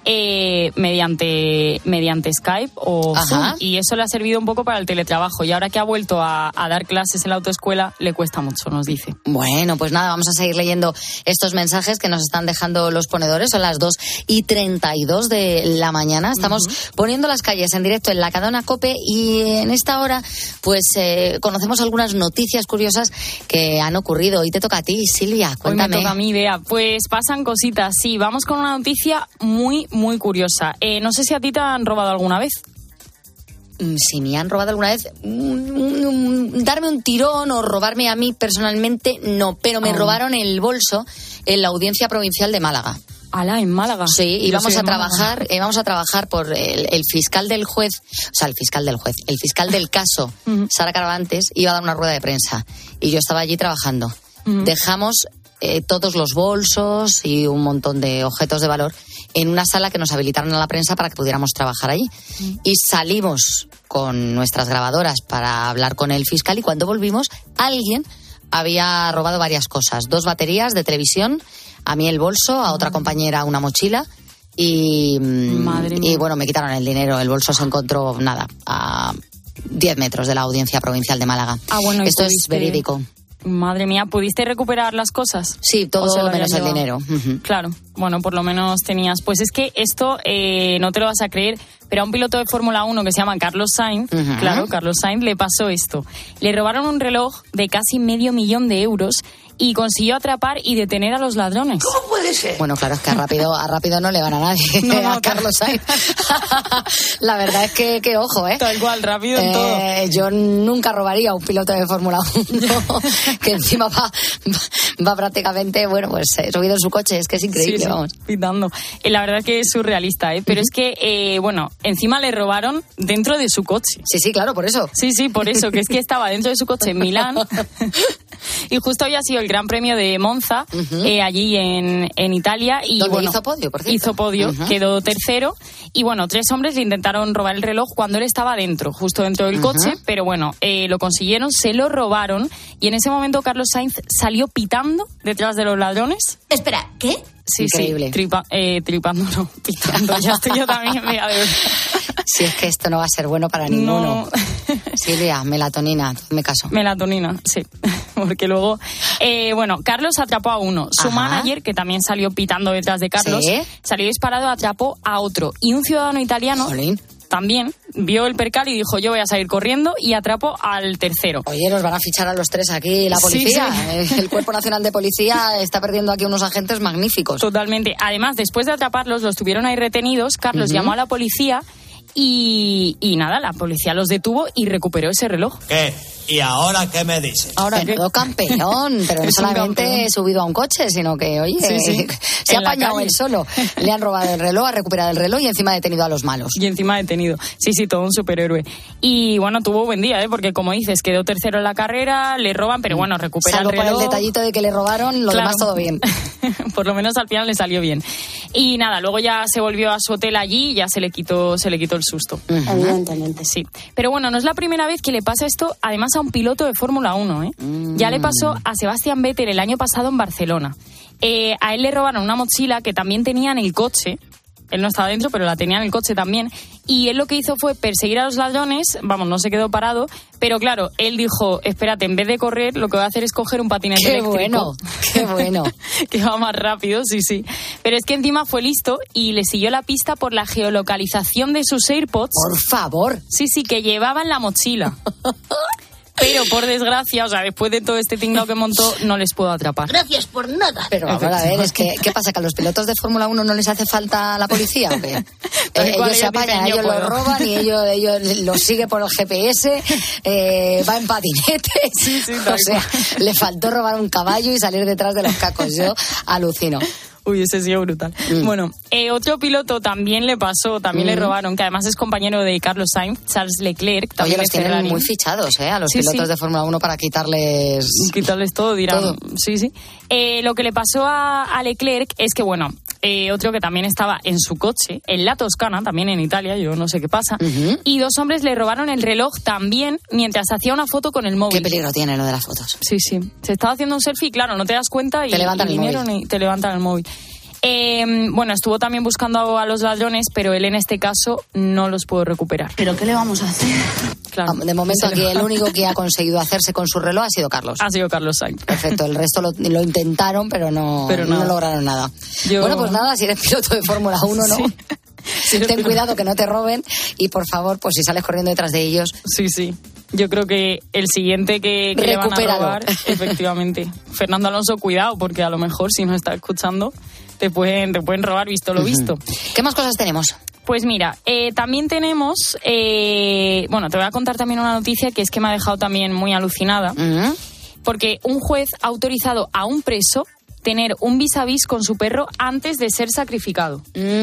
Eh, mediante mediante Skype o Ajá. Zoom, y eso le ha servido un poco para el teletrabajo, y ahora que ha vuelto a, a dar clases en la autoescuela le cuesta mucho, nos dice. Bueno, pues nada, vamos a seguir leyendo estos mensajes que nos están dejando los ponedores. Son las dos y treinta y dos de la mañana, estamos uh-huh. poniendo las calles en directo en la Cadena COPE y en esta hora pues eh, conocemos algunas noticias curiosas que han ocurrido. Y te toca a ti, Silvia, cuéntame. Hoy me toca a mí, Bea. Pues pasan cositas, sí, vamos con una noticia muy muy curiosa. Eh, no sé si a ti te han robado alguna vez. Si me han robado alguna vez, mm, darme un tirón o robarme a mí personalmente, no, pero me oh. robaron el bolso en la Audiencia Provincial de Málaga. Alá, en Málaga. Sí, íbamos a trabajar, íbamos a trabajar por el, el fiscal del juez, o sea, el fiscal del juez, el fiscal del caso, uh-huh. Sara Caravantes, iba a dar una rueda de prensa y yo estaba allí trabajando. Uh-huh. Dejamos eh, todos los bolsos y un montón de objetos de valor en una sala que nos habilitaron a la prensa para que pudiéramos trabajar allí. Uh-huh. Y salimos con nuestras grabadoras para hablar con el fiscal y cuando volvimos, alguien había robado varias cosas. Dos baterías de televisión, a mí el bolso, a otra compañera una mochila y, y bueno, me quitaron el dinero. El bolso se encontró, nada, a diez metros de la Audiencia Provincial de Málaga. Ah, bueno, Esto pudiste... es verídico. Madre mía, ¿pudiste recuperar las cosas? Sí, todo menos el dinero. Uh-huh. Claro, bueno, por lo menos tenías. Pues es que esto, eh, no te lo vas a creer, pero a un piloto de Fórmula uno que se llama Carlos Sainz, uh-huh. claro, Carlos Sainz, le pasó esto. Le robaron un reloj de casi medio millón de euros y consiguió atrapar y detener a los ladrones. ¿Cómo puede ser? Bueno, claro, es que a rápido, a rápido no le van a nadie, no, no, a Carlos Sainz. La verdad es que, que ojo, ¿eh? Tal cual, rápido en eh, todo. Yo nunca robaría a un piloto de Fórmula uno que encima va, va prácticamente, bueno, pues eh, subido en su coche. Es que es increíble, sí, sí, vamos. Pitando. Eh, la verdad es que es surrealista, ¿eh? Pero uh-huh. es que, eh, bueno, encima le robaron dentro de su coche. Sí, sí, claro, por eso. Sí, sí, por eso, que es que estaba dentro de su coche en Milán y justo había sido el Gran Premio de Monza, uh-huh. eh, allí en, en Italia. Y ¿Dónde bueno, hizo podio, por cierto? Hizo podio, uh-huh. quedó tercero. Y bueno, tres hombres le intentaron robar el reloj cuando él estaba dentro, justo dentro del uh-huh. coche, pero bueno, eh, lo consiguieron, se lo robaron y en ese momento Carlos Sainz salió pitando detrás de los ladrones. Espera, ¿qué? Sí, Increíble. sí, tripa, eh, tripando, no, pitando, ya estoy yo también media de... Si es que esto no va a ser bueno para ninguno. No. Silvia, melatonina, me caso. Melatonina, sí, porque luego, eh, bueno, Carlos atrapó a uno. Su Ajá. manager, que también salió pitando detrás de Carlos, ¿Sí? salió disparado, atrapó a otro. Y un ciudadano italiano... Jolín. También vio el percal y dijo, yo voy a salir corriendo, y atrapó al tercero. Oye, nos van a fichar a los tres aquí la policía. Sí, sí. El Cuerpo Nacional de Policía está perdiendo aquí unos agentes magníficos. Totalmente. Además, después de atraparlos, los tuvieron ahí retenidos. Carlos uh-huh. llamó a la policía y, y nada, la policía los detuvo y recuperó ese reloj. ¿Qué? ¿Y ahora qué me dices? Ahora Menudo campeón, pero no solamente subido a un coche, sino que, oye, sí, sí. se ha apañado él solo. Le han robado el reloj, ha recuperado el reloj y encima ha detenido a los malos. Y encima ha detenido. Sí, sí, todo un superhéroe. Y bueno, tuvo buen día, ¿eh? Porque como dices, quedó tercero en la carrera, le roban, pero bueno, recupera Salvo el reloj. por el detallito de que le robaron, lo claro. demás todo bien. Por lo menos al final le salió bien. Y nada, luego ya se volvió a su hotel allí y ya se le quitó, se le quitó el susto. Uh-huh. Evidentemente. Sí. Pero bueno, no es la primera vez que le pasa esto, además a un piloto de Fórmula uno, ¿eh? Mm. Ya le pasó a Sebastián Vettel el año pasado en Barcelona. Eh, a él le robaron una mochila que también tenía en el coche. Él no estaba dentro, pero la tenía en el coche también. Y él lo que hizo fue perseguir a los ladrones. Vamos, no se quedó parado. Pero claro, él dijo, espérate, en vez de correr, lo que voy a hacer es coger un patinete ¡Qué eléctrico. bueno! ¡Qué bueno! Que va más rápido, sí, sí. Pero es que encima fue listo y le siguió la pista por la geolocalización de sus AirPods. ¡Por favor! Sí, sí, que llevaba en la mochila. Pero por desgracia, o sea, después de todo este tinglao que montó, no les puedo atrapar. Gracias por nada. Pero vamos a ver, es que, ¿qué pasa? ¿Que a los pilotos de Fórmula uno no les hace falta la policía o qué? Eh, ellos se apañan, ellos lo roban y ellos, ellos los sigue por el G P S, eh, va en patinete. Sí, sí, o sea, le faltó robar un caballo y salir detrás de los cacos. Yo alucino. Uy, ese sí es brutal. Mm. Bueno, eh, otro piloto también le pasó, también mm. le robaron, que además es compañero de Carlos Sainz, Charles Leclerc. También Oye, los tienen Ferrari. Muy fichados, ¿eh? A los sí, pilotos sí. de Fórmula uno para quitarles... Quitarles todo, dirán. Todo. Sí, sí. Eh, lo que le pasó a, a Leclerc es que, bueno, eh, otro que también estaba en su coche, en la Toscana, también en Italia, yo no sé qué pasa, uh-huh. y dos hombres le robaron el reloj también mientras hacía una foto con el móvil. Qué peligro tiene lo de las fotos. Sí, sí. Se estaba haciendo un selfie, claro, no te das cuenta y, te levantan y el vinieron móvil. y te levantan el móvil. Eh, bueno, estuvo también buscando a los ladrones, pero él en este caso no los pudo recuperar. ¿Pero qué le vamos a hacer? Claro. De momento aquí el único que ha conseguido hacerse con su reloj ha sido Carlos. Ha sido Carlos Sainz. Perfecto, el resto lo, lo intentaron, pero no, pero no lograron nada. Yo... Bueno, pues nada, si eres piloto de Fórmula uno, ¿no? Sí. Sí, ten cuidado que no te roben y por favor, pues si sales corriendo detrás de ellos... Sí, sí. Yo creo que el siguiente que, que le van a robar, efectivamente. Fernando Alonso, cuidado, porque a lo mejor si nos está escuchando te pueden, te pueden robar visto lo visto. Uh-huh. ¿Qué más cosas tenemos? Pues mira, eh, también tenemos, eh, bueno, te voy a contar también una noticia que es que me ha dejado también muy alucinada, uh-huh. porque un juez ha autorizado a un preso tener un vis a vis con su perro antes de ser sacrificado.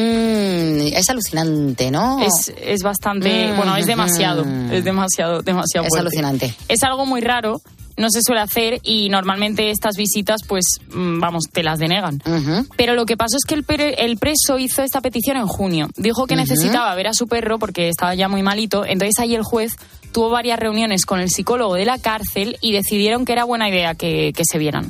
Mm, es alucinante, ¿no? Es, es bastante, mm, bueno, es demasiado, mm. es demasiado, demasiado Es fuerte. alucinante. Es algo muy raro, no se suele hacer y normalmente estas visitas, pues, vamos, te las denegan. Uh-huh. Pero lo que pasó es que el, per- el preso hizo esta petición en junio. Dijo que uh-huh. necesitaba ver a su perro porque estaba ya muy malito. Entonces ahí el juez tuvo varias reuniones con el psicólogo de la cárcel y decidieron que era buena idea que, que se vieran.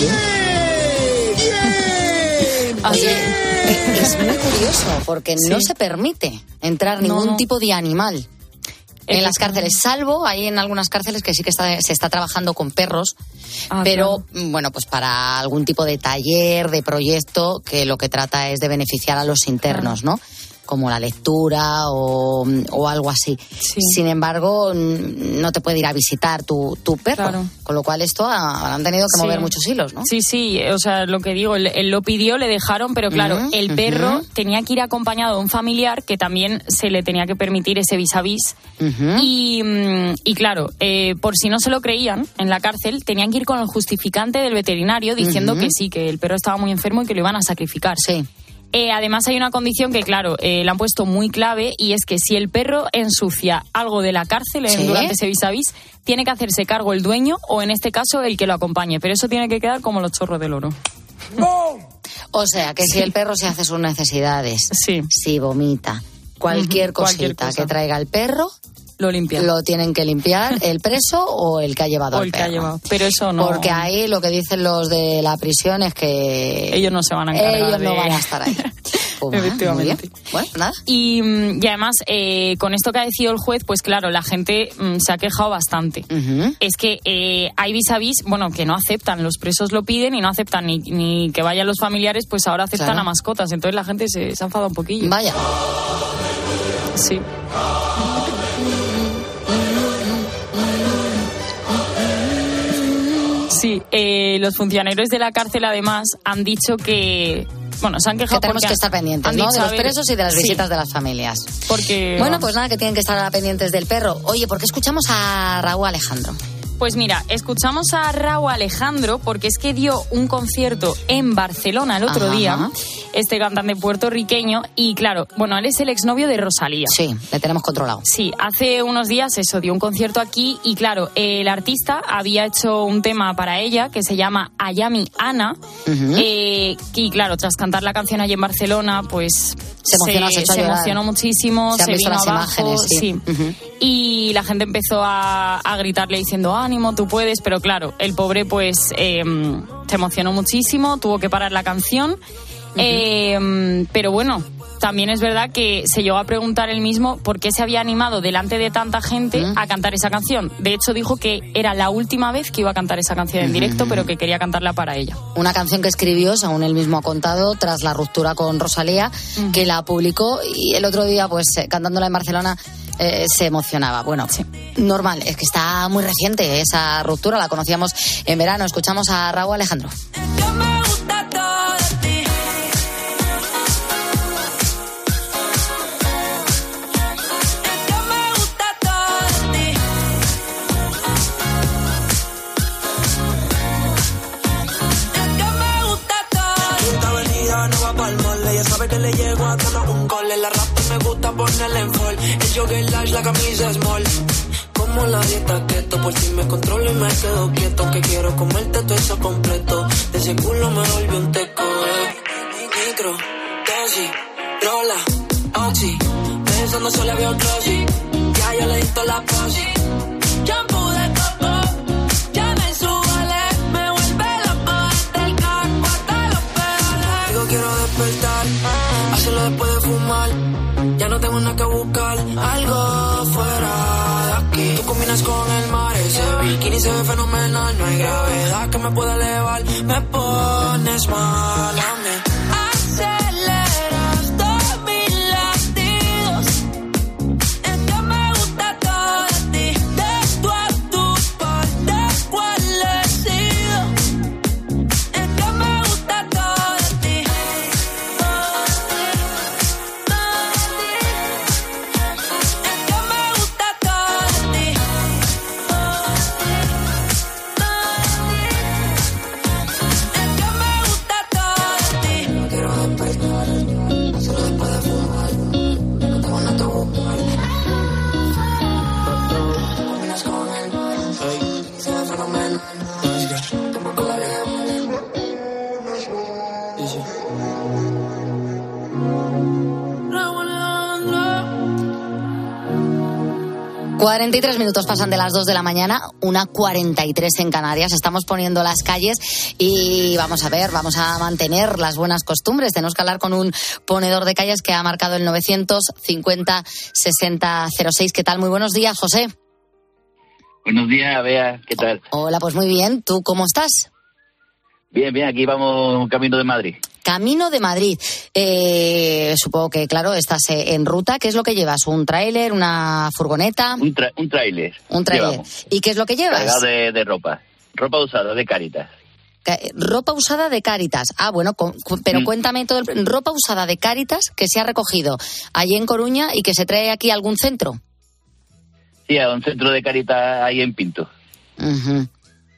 Oye, es muy curioso porque sí. no se permite entrar ningún no, no. tipo de animal en las cárceles, salvo hay en algunas cárceles que sí que está, se está trabajando con perros, ah, pero claro. bueno, pues para algún tipo de taller, de proyecto que lo que trata es de beneficiar a los internos, claro. ¿no? Como la lectura o, o algo así. Sí. Sin embargo, no te puede ir a visitar tu, tu perro. Claro. Con lo cual esto ha, han tenido que sí. mover muchos hilos, ¿no? Sí, sí, o sea, lo que digo, él, él lo pidió, le dejaron, pero claro, uh-huh, el perro uh-huh. tenía que ir acompañado de un familiar que también se le tenía que permitir ese vis a vis. Uh-huh. Y, y claro, eh, por si no se lo creían en la cárcel, tenían que ir con el justificante del veterinario diciendo uh-huh. que sí, que el perro estaba muy enfermo y que lo iban a sacrificar. Sí. Eh, además hay una condición que, claro, eh, la han puesto muy clave, y es que si el perro ensucia algo de la cárcel ¿Sí? durante ese vis a vis, tiene que hacerse cargo el dueño o, en este caso, el que lo acompañe. Pero eso tiene que quedar como los chorros del oro. O sea, que sí. Si el perro se hace sus necesidades, sí. si vomita, cualquier Uh-huh, cosita cualquier cosa que traiga el perro, lo limpian. Lo tienen que limpiar el preso o el que ha llevado o al el perro. Que ha llevado. Pero eso no. Porque ahí lo que dicen los de la prisión es que ellos no se van a encargar. Ellos de... no van a estar ahí. Pues, efectivamente. Bueno, nada. Y, y además, eh, con esto que ha decidido el juez, pues claro, la gente mm, se ha quejado bastante. Uh-huh. Es que eh, hay vis a vis, bueno, que no aceptan. Los presos lo piden y no aceptan ni, ni que vayan los familiares, pues ahora aceptan claro. a mascotas. Entonces la gente se, se ha enfadado un poquillo. Vaya. Sí. Sí, eh, los funcionarios de la cárcel además han dicho que... Bueno, se han quejado que tenemos que estar pendientes, ¿no? De los presos y de las visitas sí. de las familias. Porque... Bueno, pues nada, que tienen que estar pendientes del perro. Oye, ¿por qué escuchamos a Raúl Alejandro? Pues mira, escuchamos a Raúl Alejandro porque es que dio un concierto en Barcelona el otro Ajá. día, este cantante puertorriqueño, y claro, bueno, él es el exnovio de Rosalía. Sí, le tenemos controlado. Sí, hace unos días eso, dio un concierto aquí y claro, el artista había hecho un tema para ella que se llama Ayami Ana, uh-huh. eh, y claro, tras cantar la canción allí en Barcelona, pues se emocionó, se, se, se emocionó muchísimo, se, se vino las abajo, imágenes, sí. sí. Uh-huh. Y la gente empezó a, a gritarle diciendo ánimo, tú puedes, pero claro, el pobre pues eh, se emocionó muchísimo, tuvo que parar la canción, uh-huh. eh, pero bueno, también es verdad que se llegó a preguntar él mismo por qué se había animado delante de tanta gente uh-huh. a cantar esa canción. De hecho dijo que era la última vez que iba a cantar esa canción en directo, uh-huh. pero que quería cantarla para ella. Una canción que escribió, según él mismo ha contado, tras la ruptura con Rosalía, uh-huh. que la publicó y el otro día, pues cantándola en Barcelona, Eh, se emocionaba. Bueno, sí. normal, es que está muy reciente esa ruptura, la conocíamos en verano. Escuchamos a Raúl Alejandro. Sabe que le llego a todo un gol. En la rap me gusta ponerle en fall. El jogger large, la camisa small. Como la dieta keto, por si me controlo y me quedo quieto. Que quiero comerte todo eso completo. De ese culo me volvió un teco. Eh. Micro, dosis, rola, oxi. Pensando solo veo glossy. Ya yo le di toda la posi. Shampoo de coco. Ya me subale. Me vuelve loco desde el carro hasta los pedales. Digo quiero despertar. Hacerlo después de fumar. Ya no tengo nada que buscar. Algo fuera de aquí. Tú combinas con el mar. Ese bikini se ve fenomenal. No hay gravedad que me pueda elevar. Me pones mal a mí. Aceleras todos mis latidos. Es que me gusta todo de ti. De tú a tu parte cuál he sido. Es que me gusta todo de ti. cuarenta y tres minutos pasan de las dos de la mañana, una cuarenta y tres en Canarias. Estamos poniendo las calles y vamos a ver, vamos a mantener las buenas costumbres. Tenemos que hablar con un ponedor de calles que ha marcado el novecientos cincuenta sesenta cero seis. ¿Qué tal? Muy buenos días, José. Buenos días, Bea. ¿Qué tal? Hola, pues muy bien. ¿Tú cómo estás? Bien, bien. Aquí vamos camino de Madrid. Camino de Madrid. Eh, supongo que, claro, estás en ruta. ¿Qué es lo que llevas? ¿Un tráiler? ¿Una furgoneta? Un, tra- un tráiler. Un tráiler. ¿Y qué es lo que llevas? Cargado de, de ropa. Ropa usada, de Cáritas. Ropa usada de Cáritas. Ah, bueno, con, pero mm. cuéntame todo. El, ropa usada de Cáritas que se ha recogido allí en Coruña y que se trae aquí a algún centro. Sí, a un centro de Cáritas ahí en Pinto. Uh-huh.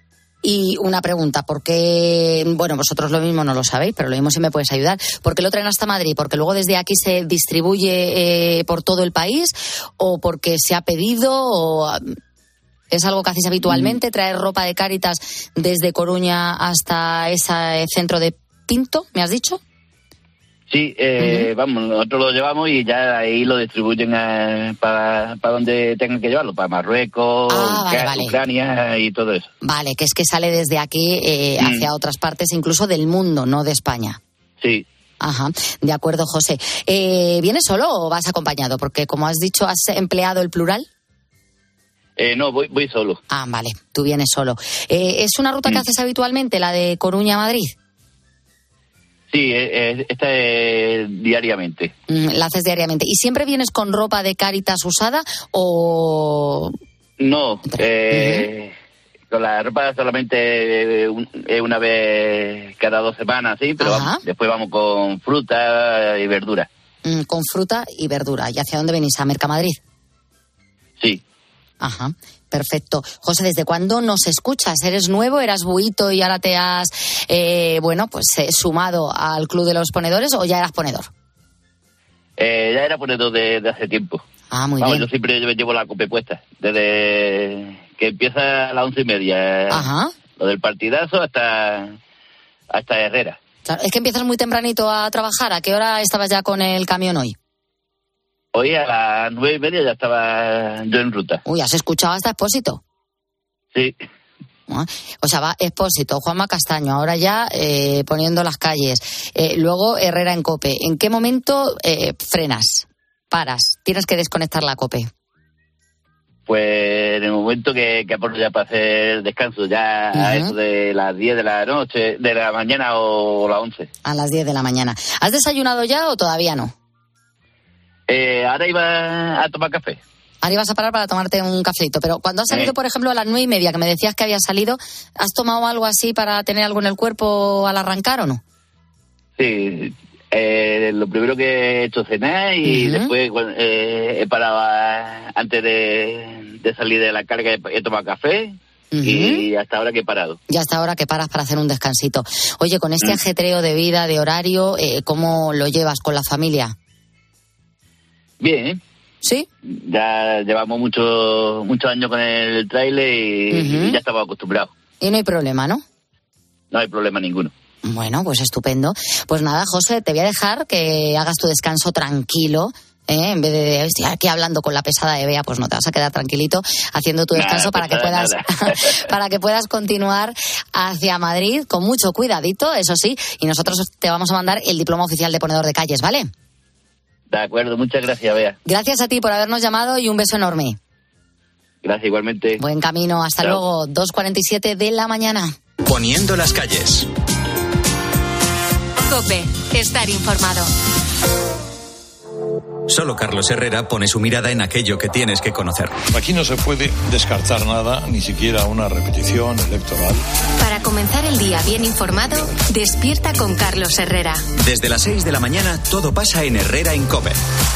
Y una pregunta, porque, bueno, vosotros lo mismo no lo sabéis, pero lo mismo sí me puedes ayudar. ¿Por qué lo traen hasta Madrid? ¿Porque luego desde aquí se distribuye eh, por todo el país? ¿O porque se ha pedido? ¿O es algo que hacéis habitualmente, traer ropa de Cáritas desde Coruña hasta ese centro de Pinto, me has dicho? Sí, eh, Uh-huh. vamos, nosotros lo llevamos y ya ahí lo distribuyen a- para, para donde tengan que llevarlo, para Marruecos, Ah, vale, Ucra- vale. Ucrania y todo eso. Vale, que es que sale desde aquí eh, Mm. hacia otras partes, incluso del mundo, no de España. Sí. Ajá, de acuerdo, José. Eh, ¿Vienes solo o vas acompañado? Porque, como has dicho, has empleado el plural. Eh, no, voy, voy solo. Ah, vale, tú vienes solo. Eh, ¿Es una ruta que Mm. haces habitualmente, la de Coruña a Madrid? Sí, eh, eh, esta es diariamente. Mm, la haces diariamente. ¿Y siempre vienes con ropa de Cáritas usada o...? No, eh, con la ropa solamente eh, un- eh, una vez cada dos semanas, sí, pero Ajá. vamos, después vamos con fruta y verdura. Mm, con fruta y verdura. ¿Y hacia dónde venís? ¿A Mercamadrid? Sí. Ajá, perfecto. José, ¿desde cuándo nos escuchas? ¿Eres nuevo? ¿Eras buito y ahora te has, eh, bueno, pues eh, sumado al Club de los Ponedores o ya eras ponedor? Eh, ya era ponedor de, de hace tiempo. Ah, muy Vamos, bien. yo siempre llevo, llevo la cope puesta, desde que empieza a las once y media. Ajá. Lo del partidazo hasta, hasta Herrera. Claro, es que empiezas muy tempranito a trabajar. ¿A qué hora estabas ya con el camión hoy? Hoy a las nueve y media ya estaba yo en ruta. Uy, ¿has escuchado hasta Expósito? Sí. Ah, o sea, va Expósito, Juanma Castaño, ahora ya eh, poniendo las calles. Eh, luego Herrera en Cope. ¿En qué momento eh, frenas? Paras, tienes que desconectar la Cope. Pues en el momento que, que aporto ya para hacer descanso, ya a Ujú. eso de las diez de la noche, de la mañana o las once. A las diez de la mañana. ¿Has desayunado ya o todavía no? Eh, ahora iba a tomar café. Ahora ibas a parar para tomarte un cafecito, pero cuando has salido, Eh. por ejemplo, a las nueve y media, que me decías que habías salido, ¿has tomado algo así para tener algo en el cuerpo al arrancar o no? Sí, eh, lo primero que he hecho es cenar y Ujú. después cuando, eh, he parado a- antes de, de salir de la carga, he, he tomado café y hasta ahora que he parado. Ya hasta ahora que paras para hacer un descansito. Oye, con este Mm. ajetreo de vida, de horario, eh, ¿cómo lo llevas con la familia? Bien, ¿eh? ¿Sí? Ya llevamos muchos muchos años con el tráiler y, Ujú. y ya estamos acostumbrados. Y no hay problema, ¿no? No hay problema ninguno. Bueno, pues estupendo. Pues nada, José, te voy a dejar que hagas tu descanso tranquilo. ¿eh? En vez de estoy aquí hablando con la pesada de Bea, pues no te vas a quedar tranquilito haciendo tu Nada, descanso para que pesada, puedas nada. para que puedas continuar hacia Madrid con mucho cuidadito, eso sí, y nosotros te vamos a mandar el diploma oficial de ponedor de calles, ¿vale? De acuerdo, muchas gracias, Bea. Gracias a ti por habernos llamado y un beso enorme. Gracias igualmente. Buen camino, hasta Chao. luego, dos cuarenta y siete de la mañana. Poniendo las calles. COPE. Estar informado. Solo Carlos Herrera pone su mirada en aquello que tienes que conocer. Aquí no se puede descartar nada, ni siquiera una repetición electoral. Para comenzar el día bien informado, despierta con Carlos Herrera. Desde las seis de la mañana todo pasa en Herrera en COPE.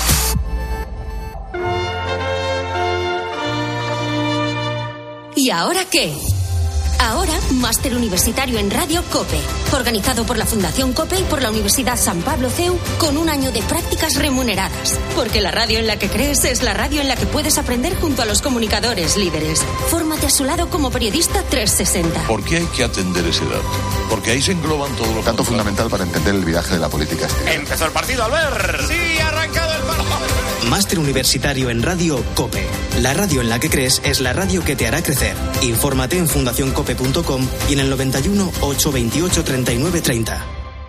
¿Y ahora qué? Ahora, máster universitario en Radio COPE, organizado por la Fundación COPE y por la Universidad San Pablo C E U, con un año de prácticas remuneradas. Porque la radio en la que crees es la radio en la que puedes aprender junto a los comunicadores líderes. Fórmate a su lado como periodista trescientos sesenta. ¿Por qué hay que atender ese dato? Porque ahí se engloban todos los Dato fundamental para entender el viraje de la política exterior. Empezó el partido, Albert. Sí, ha arrancado el partido. Máster universitario en Radio COPE. La radio en la que crees es la radio que te hará crecer. Infórmate en fundación cope punto com y en el noventa y uno, ochocientos veintiocho, treinta y nueve treinta.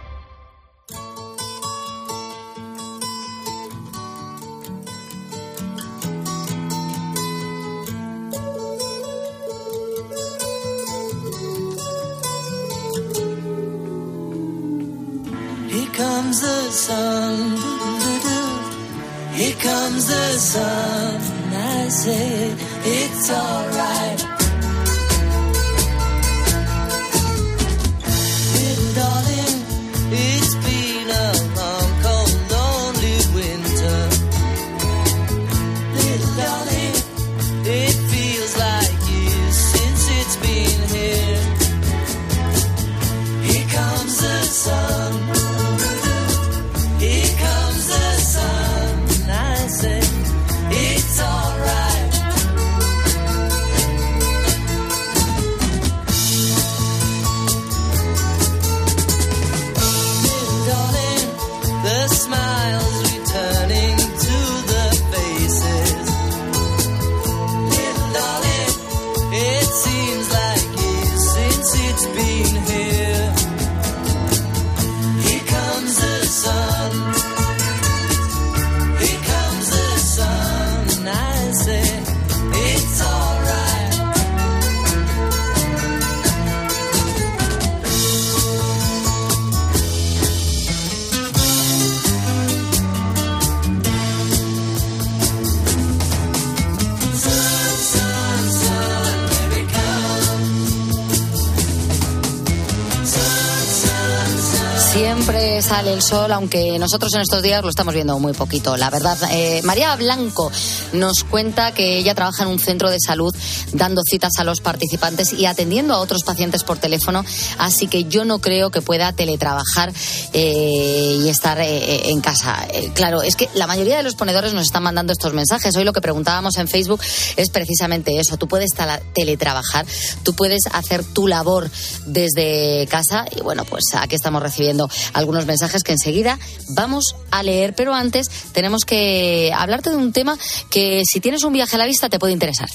Here comes the sun, doo-doo-doo. Here comes the sun, and I say it's alright. Little darling, it's been a long, cold, lonely winter. Little darling, it feels like years since it's been here. Siempre sale el sol, aunque nosotros en estos días lo estamos viendo muy poquito, la verdad. Eh, María Blanco nos cuenta que ella trabaja en un centro de salud dando citas a los participantes y atendiendo a otros pacientes por teléfono, así que yo no creo que pueda teletrabajar eh, y estar eh, en casa. Eh, claro, es que la mayoría de los ponedores nos están mandando estos mensajes. Hoy lo que preguntábamos en Facebook es precisamente eso. Tú puedes tala- teletrabajar, tú puedes hacer tu labor desde casa y bueno, pues aquí estamos recibiendo algunos mensajes que enseguida vamos a leer, pero antes tenemos que hablarte de un tema que si tienes un viaje a la vista te puede interesar.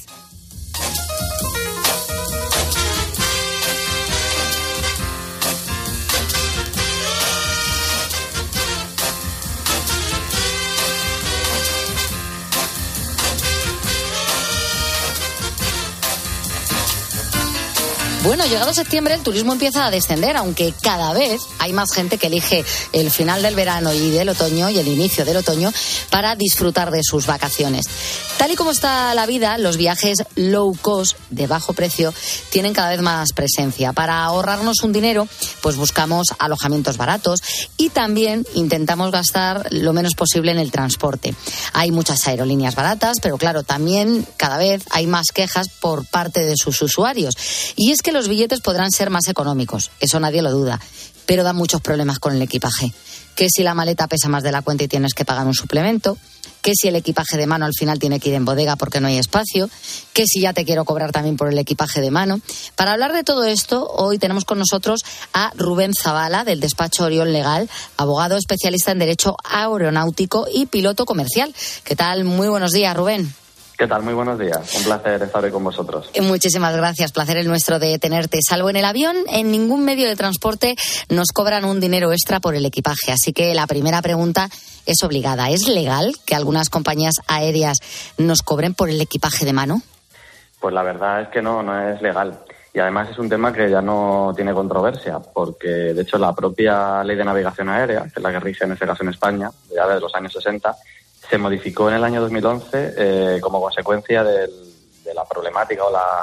Bueno, llegado septiembre el turismo empieza a descender, aunque cada vez hay más gente que elige el final del verano y del otoño y el inicio del otoño para disfrutar de sus vacaciones. Tal y como está la vida, los viajes low cost, de bajo precio, tienen cada vez más presencia. Para ahorrarnos un dinero, pues buscamos alojamientos baratos y también intentamos gastar lo menos posible en el transporte. Hay muchas aerolíneas baratas, pero claro, también cada vez hay más quejas por parte de sus usuarios. Y es que los billetes podrán ser más económicos, eso nadie lo duda, pero dan muchos problemas con el equipaje. Que si la maleta pesa más de la cuenta y tienes que pagar un suplemento, que si el equipaje de mano al final tiene que ir en bodega porque no hay espacio, que si ya te quiero cobrar también por el equipaje de mano. Para hablar de todo esto, hoy tenemos con nosotros a Rubén Zavala, del despacho Oriol Legal, abogado especialista en Derecho Aeronáutico y piloto comercial. ¿Qué tal? Muy buenos días, Rubén. ¿Qué tal? Muy buenos días. Un placer estar hoy con vosotros. Muchísimas gracias. Placer el nuestro de tenerte. Salvo en el avión, en ningún medio de transporte nos cobran un dinero extra por el equipaje. Así que la primera pregunta es obligada. ¿Es legal que algunas compañías aéreas nos cobren por el equipaje de mano? Pues la verdad es que no, no es legal. Y además es un tema que ya no tiene controversia, porque de hecho la propia Ley de Navegación Aérea, que es la que rige en este caso en España, ya desde los años sesenta, se modificó en el año dos mil once eh, como consecuencia del, de la problemática o la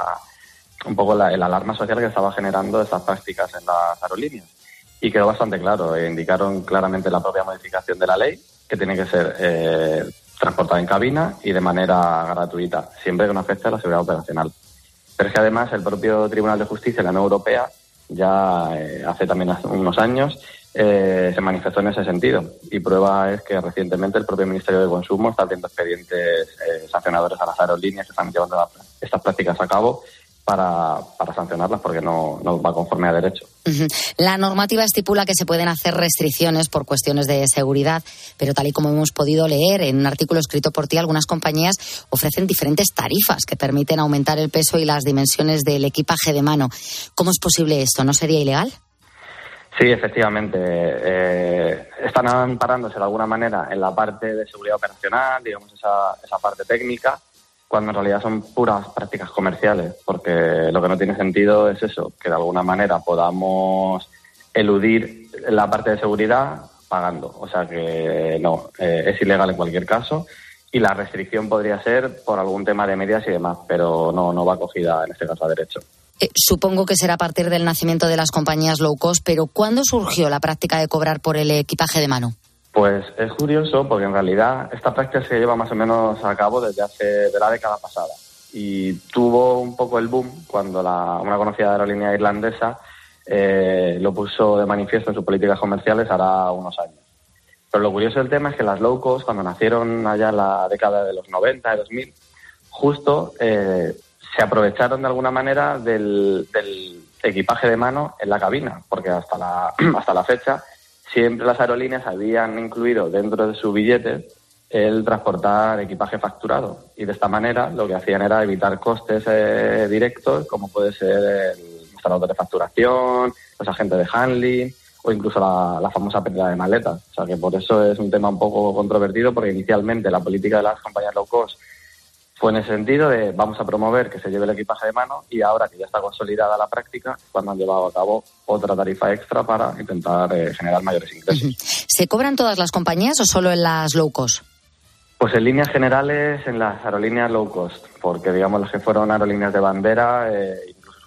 un poco la, el alarma social que estaba generando estas prácticas en las aerolíneas. Y quedó bastante claro, eh, indicaron claramente la propia modificación de la ley, que tiene que ser eh, transportada en cabina y de manera gratuita, siempre que no afecte a la seguridad operacional. Pero es que además el propio Tribunal de Justicia de la Unión Europea, ya eh, hace también hace unos años, Eh, se manifestó en ese sentido, y prueba es que recientemente el propio Ministerio de Consumo está abriendo expedientes eh, sancionadores a las aerolíneas que están llevando la, estas prácticas a cabo para, para sancionarlas porque no, no va conforme a derecho. Uh-huh. La normativa estipula que se pueden hacer restricciones por cuestiones de seguridad, pero tal y como hemos podido leer en un artículo escrito por ti, algunas compañías ofrecen diferentes tarifas que permiten aumentar el peso y las dimensiones del equipaje de mano. ¿Cómo es posible esto? ¿No sería ilegal? Sí, efectivamente. Eh, están amparándose de alguna manera en la parte de seguridad operacional, digamos, esa, esa parte técnica, cuando en realidad son puras prácticas comerciales, porque lo que no tiene sentido es eso, que de alguna manera podamos eludir la parte de seguridad pagando. O sea que no, eh, es ilegal en cualquier caso, y la restricción podría ser por algún tema de medidas y demás, pero no, no va acogida en este caso a derecho. Eh, supongo que será a partir del nacimiento de las compañías low cost, pero ¿cuándo surgió la práctica de cobrar por el equipaje de mano? Pues es curioso porque en realidad esta práctica se lleva más o menos a cabo desde hace de la década pasada, y tuvo un poco el boom cuando la, una conocida aerolínea irlandesa eh, lo puso de manifiesto en sus políticas comerciales hará unos años. Pero lo curioso del tema es que las low cost, cuando nacieron allá en la década de los noventa y dos mil, justo eh, se aprovecharon de alguna manera del, del equipaje de mano en la cabina, porque hasta la, hasta la fecha siempre las aerolíneas habían incluido dentro de sus billetes el transportar equipaje facturado, y de esta manera lo que hacían era evitar costes eh, directos, como puede ser el instalador de facturación, los agentes de handling o incluso la, la famosa pérdida de maletas. O sea que por eso es un tema un poco controvertido, porque inicialmente la política de las compañías low cost fue en el sentido de vamos a promover que se lleve el equipaje de mano, y ahora que ya está consolidada la práctica, cuando han llevado a cabo otra tarifa extra para intentar eh, generar mayores ingresos. Uh-huh. ¿Se cobran todas las compañías o solo en las low cost? Pues en líneas generales en las aerolíneas low cost, porque digamos las que fueron aerolíneas de bandera, eh, incluso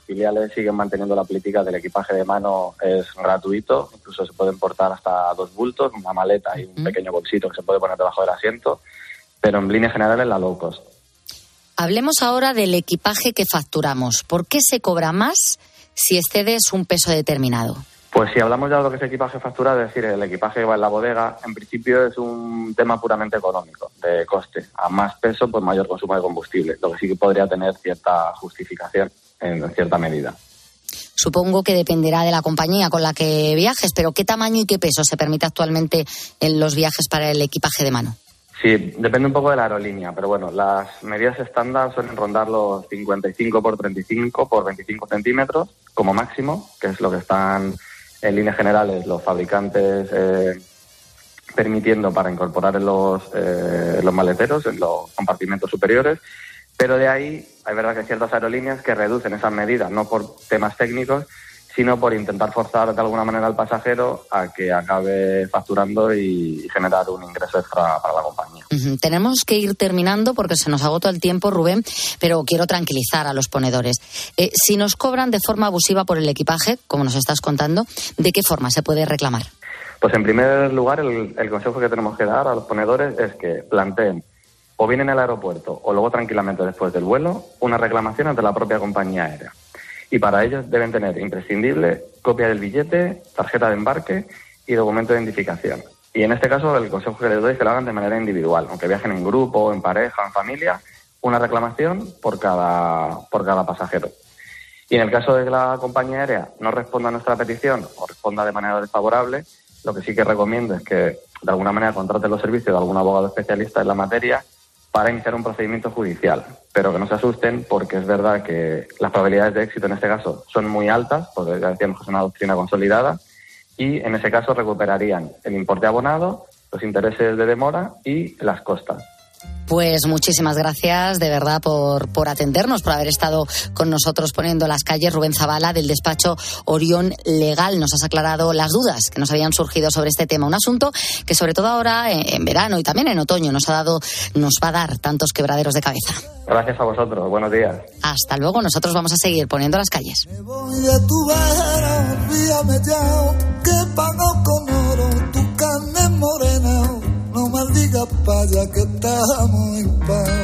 filiales siguen manteniendo la política del equipaje de mano es gratuito, incluso se pueden portar hasta dos bultos, una maleta y un pequeño bolsito que se puede poner debajo del asiento, pero en línea general es la low cost. Hablemos ahora del equipaje que facturamos. ¿Por qué se cobra más si excedes un peso determinado? Pues si hablamos ya de lo que es equipaje facturado, es decir, el equipaje que va en la bodega, en principio es un tema puramente económico, de coste. A más peso, pues mayor consumo de combustible, lo que sí que podría tener cierta justificación en cierta medida. Supongo que dependerá de la compañía con la que viajes, pero ¿qué tamaño y qué peso se permite actualmente en los viajes para el equipaje de mano? Sí, depende un poco de la aerolínea, pero bueno, las medidas estándar suelen rondar los cincuenta y cinco por treinta y cinco por veinticinco centímetros como máximo, que es lo que están en líneas generales los fabricantes eh, permitiendo para incorporar en los, eh, los maleteros, en los compartimentos superiores, pero de ahí hay verdad que hay ciertas aerolíneas que reducen esas medidas, no por temas técnicos, sino por intentar forzar de alguna manera al pasajero a que acabe facturando y generar un ingreso extra para la compañía. Uh-huh. Tenemos que ir terminando porque se nos agotó el tiempo, Rubén, pero quiero tranquilizar a los ponedores. Eh, si nos cobran de forma abusiva por el equipaje, como nos estás contando, ¿de qué forma se puede reclamar? Pues en primer lugar, el, el consejo que tenemos que dar a los ponedores es que planteen o bien en el aeropuerto o luego tranquilamente después del vuelo una reclamación ante la propia compañía aérea. Y para ellos deben tener imprescindible copia del billete, tarjeta de embarque y documento de identificación. Y en este caso el consejo que les doy es que lo hagan de manera individual, aunque viajen en grupo, en pareja, en familia, una reclamación por cada, por cada pasajero. Y en el caso de que la compañía aérea no responda a nuestra petición o responda de manera desfavorable, lo que sí que recomiendo es que de alguna manera contraten los servicios de algún abogado especialista en la materia para iniciar un procedimiento judicial, pero que no se asusten porque es verdad que las probabilidades de éxito en este caso son muy altas, porque ya decíamos que es una doctrina consolidada, y en ese caso recuperarían el importe abonado, los intereses de demora y las costas. Pues muchísimas gracias de verdad por, por atendernos, por haber estado con nosotros poniendo las calles. Rubén Zavala, del despacho Orión Legal, nos has aclarado las dudas que nos habían surgido sobre este tema. Un asunto que sobre todo ahora en verano y también en otoño nos ha dado, nos va a dar tantos quebraderos de cabeza. Gracias a vosotros, buenos días. Hasta luego, nosotros vamos a seguir poniendo las calles. Me voy de tu vera, olvídame ya, que pago con oro tu carne morena. No maldigas paya que estamos en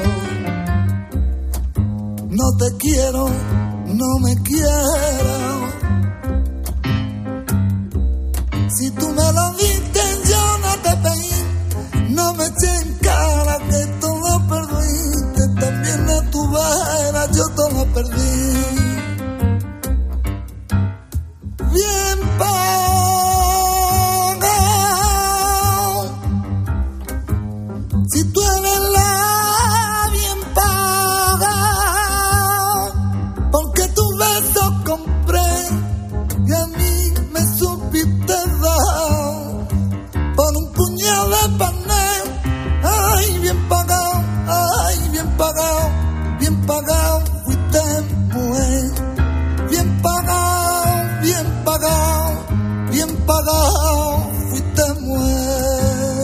paz. No te quiero, no me quiero. Si tú me lo diste, yo no te pedí. No me eché en cara que tú lo perdiste. También a tu vera yo te lo perdí. Bien pagado. Si tú eres la bien paga, porque tu beso compré y a mí me supiste dar por un puñado de panel. Ay, bien pagado, ay, bien pagado, bien pagado, fuiste mujer. Bien pagado, bien pagado, bien pagado, fuiste mujer.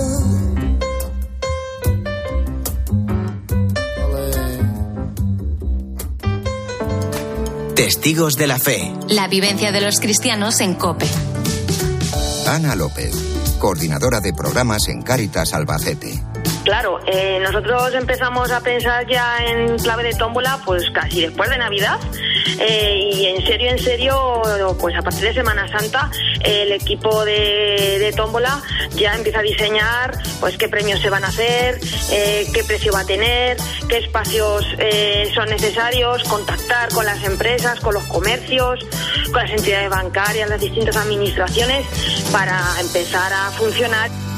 Testigos de la Fe. La vivencia de los cristianos en COPE. Ana López, coordinadora de programas en Cáritas Albacete. Claro, eh, nosotros empezamos a pensar ya en clave de tómbola pues casi después de Navidad eh, y en serio, en serio, pues a partir de Semana Santa el equipo de, de tómbola ya empieza a diseñar pues qué premios se van a hacer, eh, qué precio va a tener, qué espacios eh, son necesarios, contactar con las empresas, con los comercios, con las entidades bancarias, las distintas administraciones para empezar a funcionar.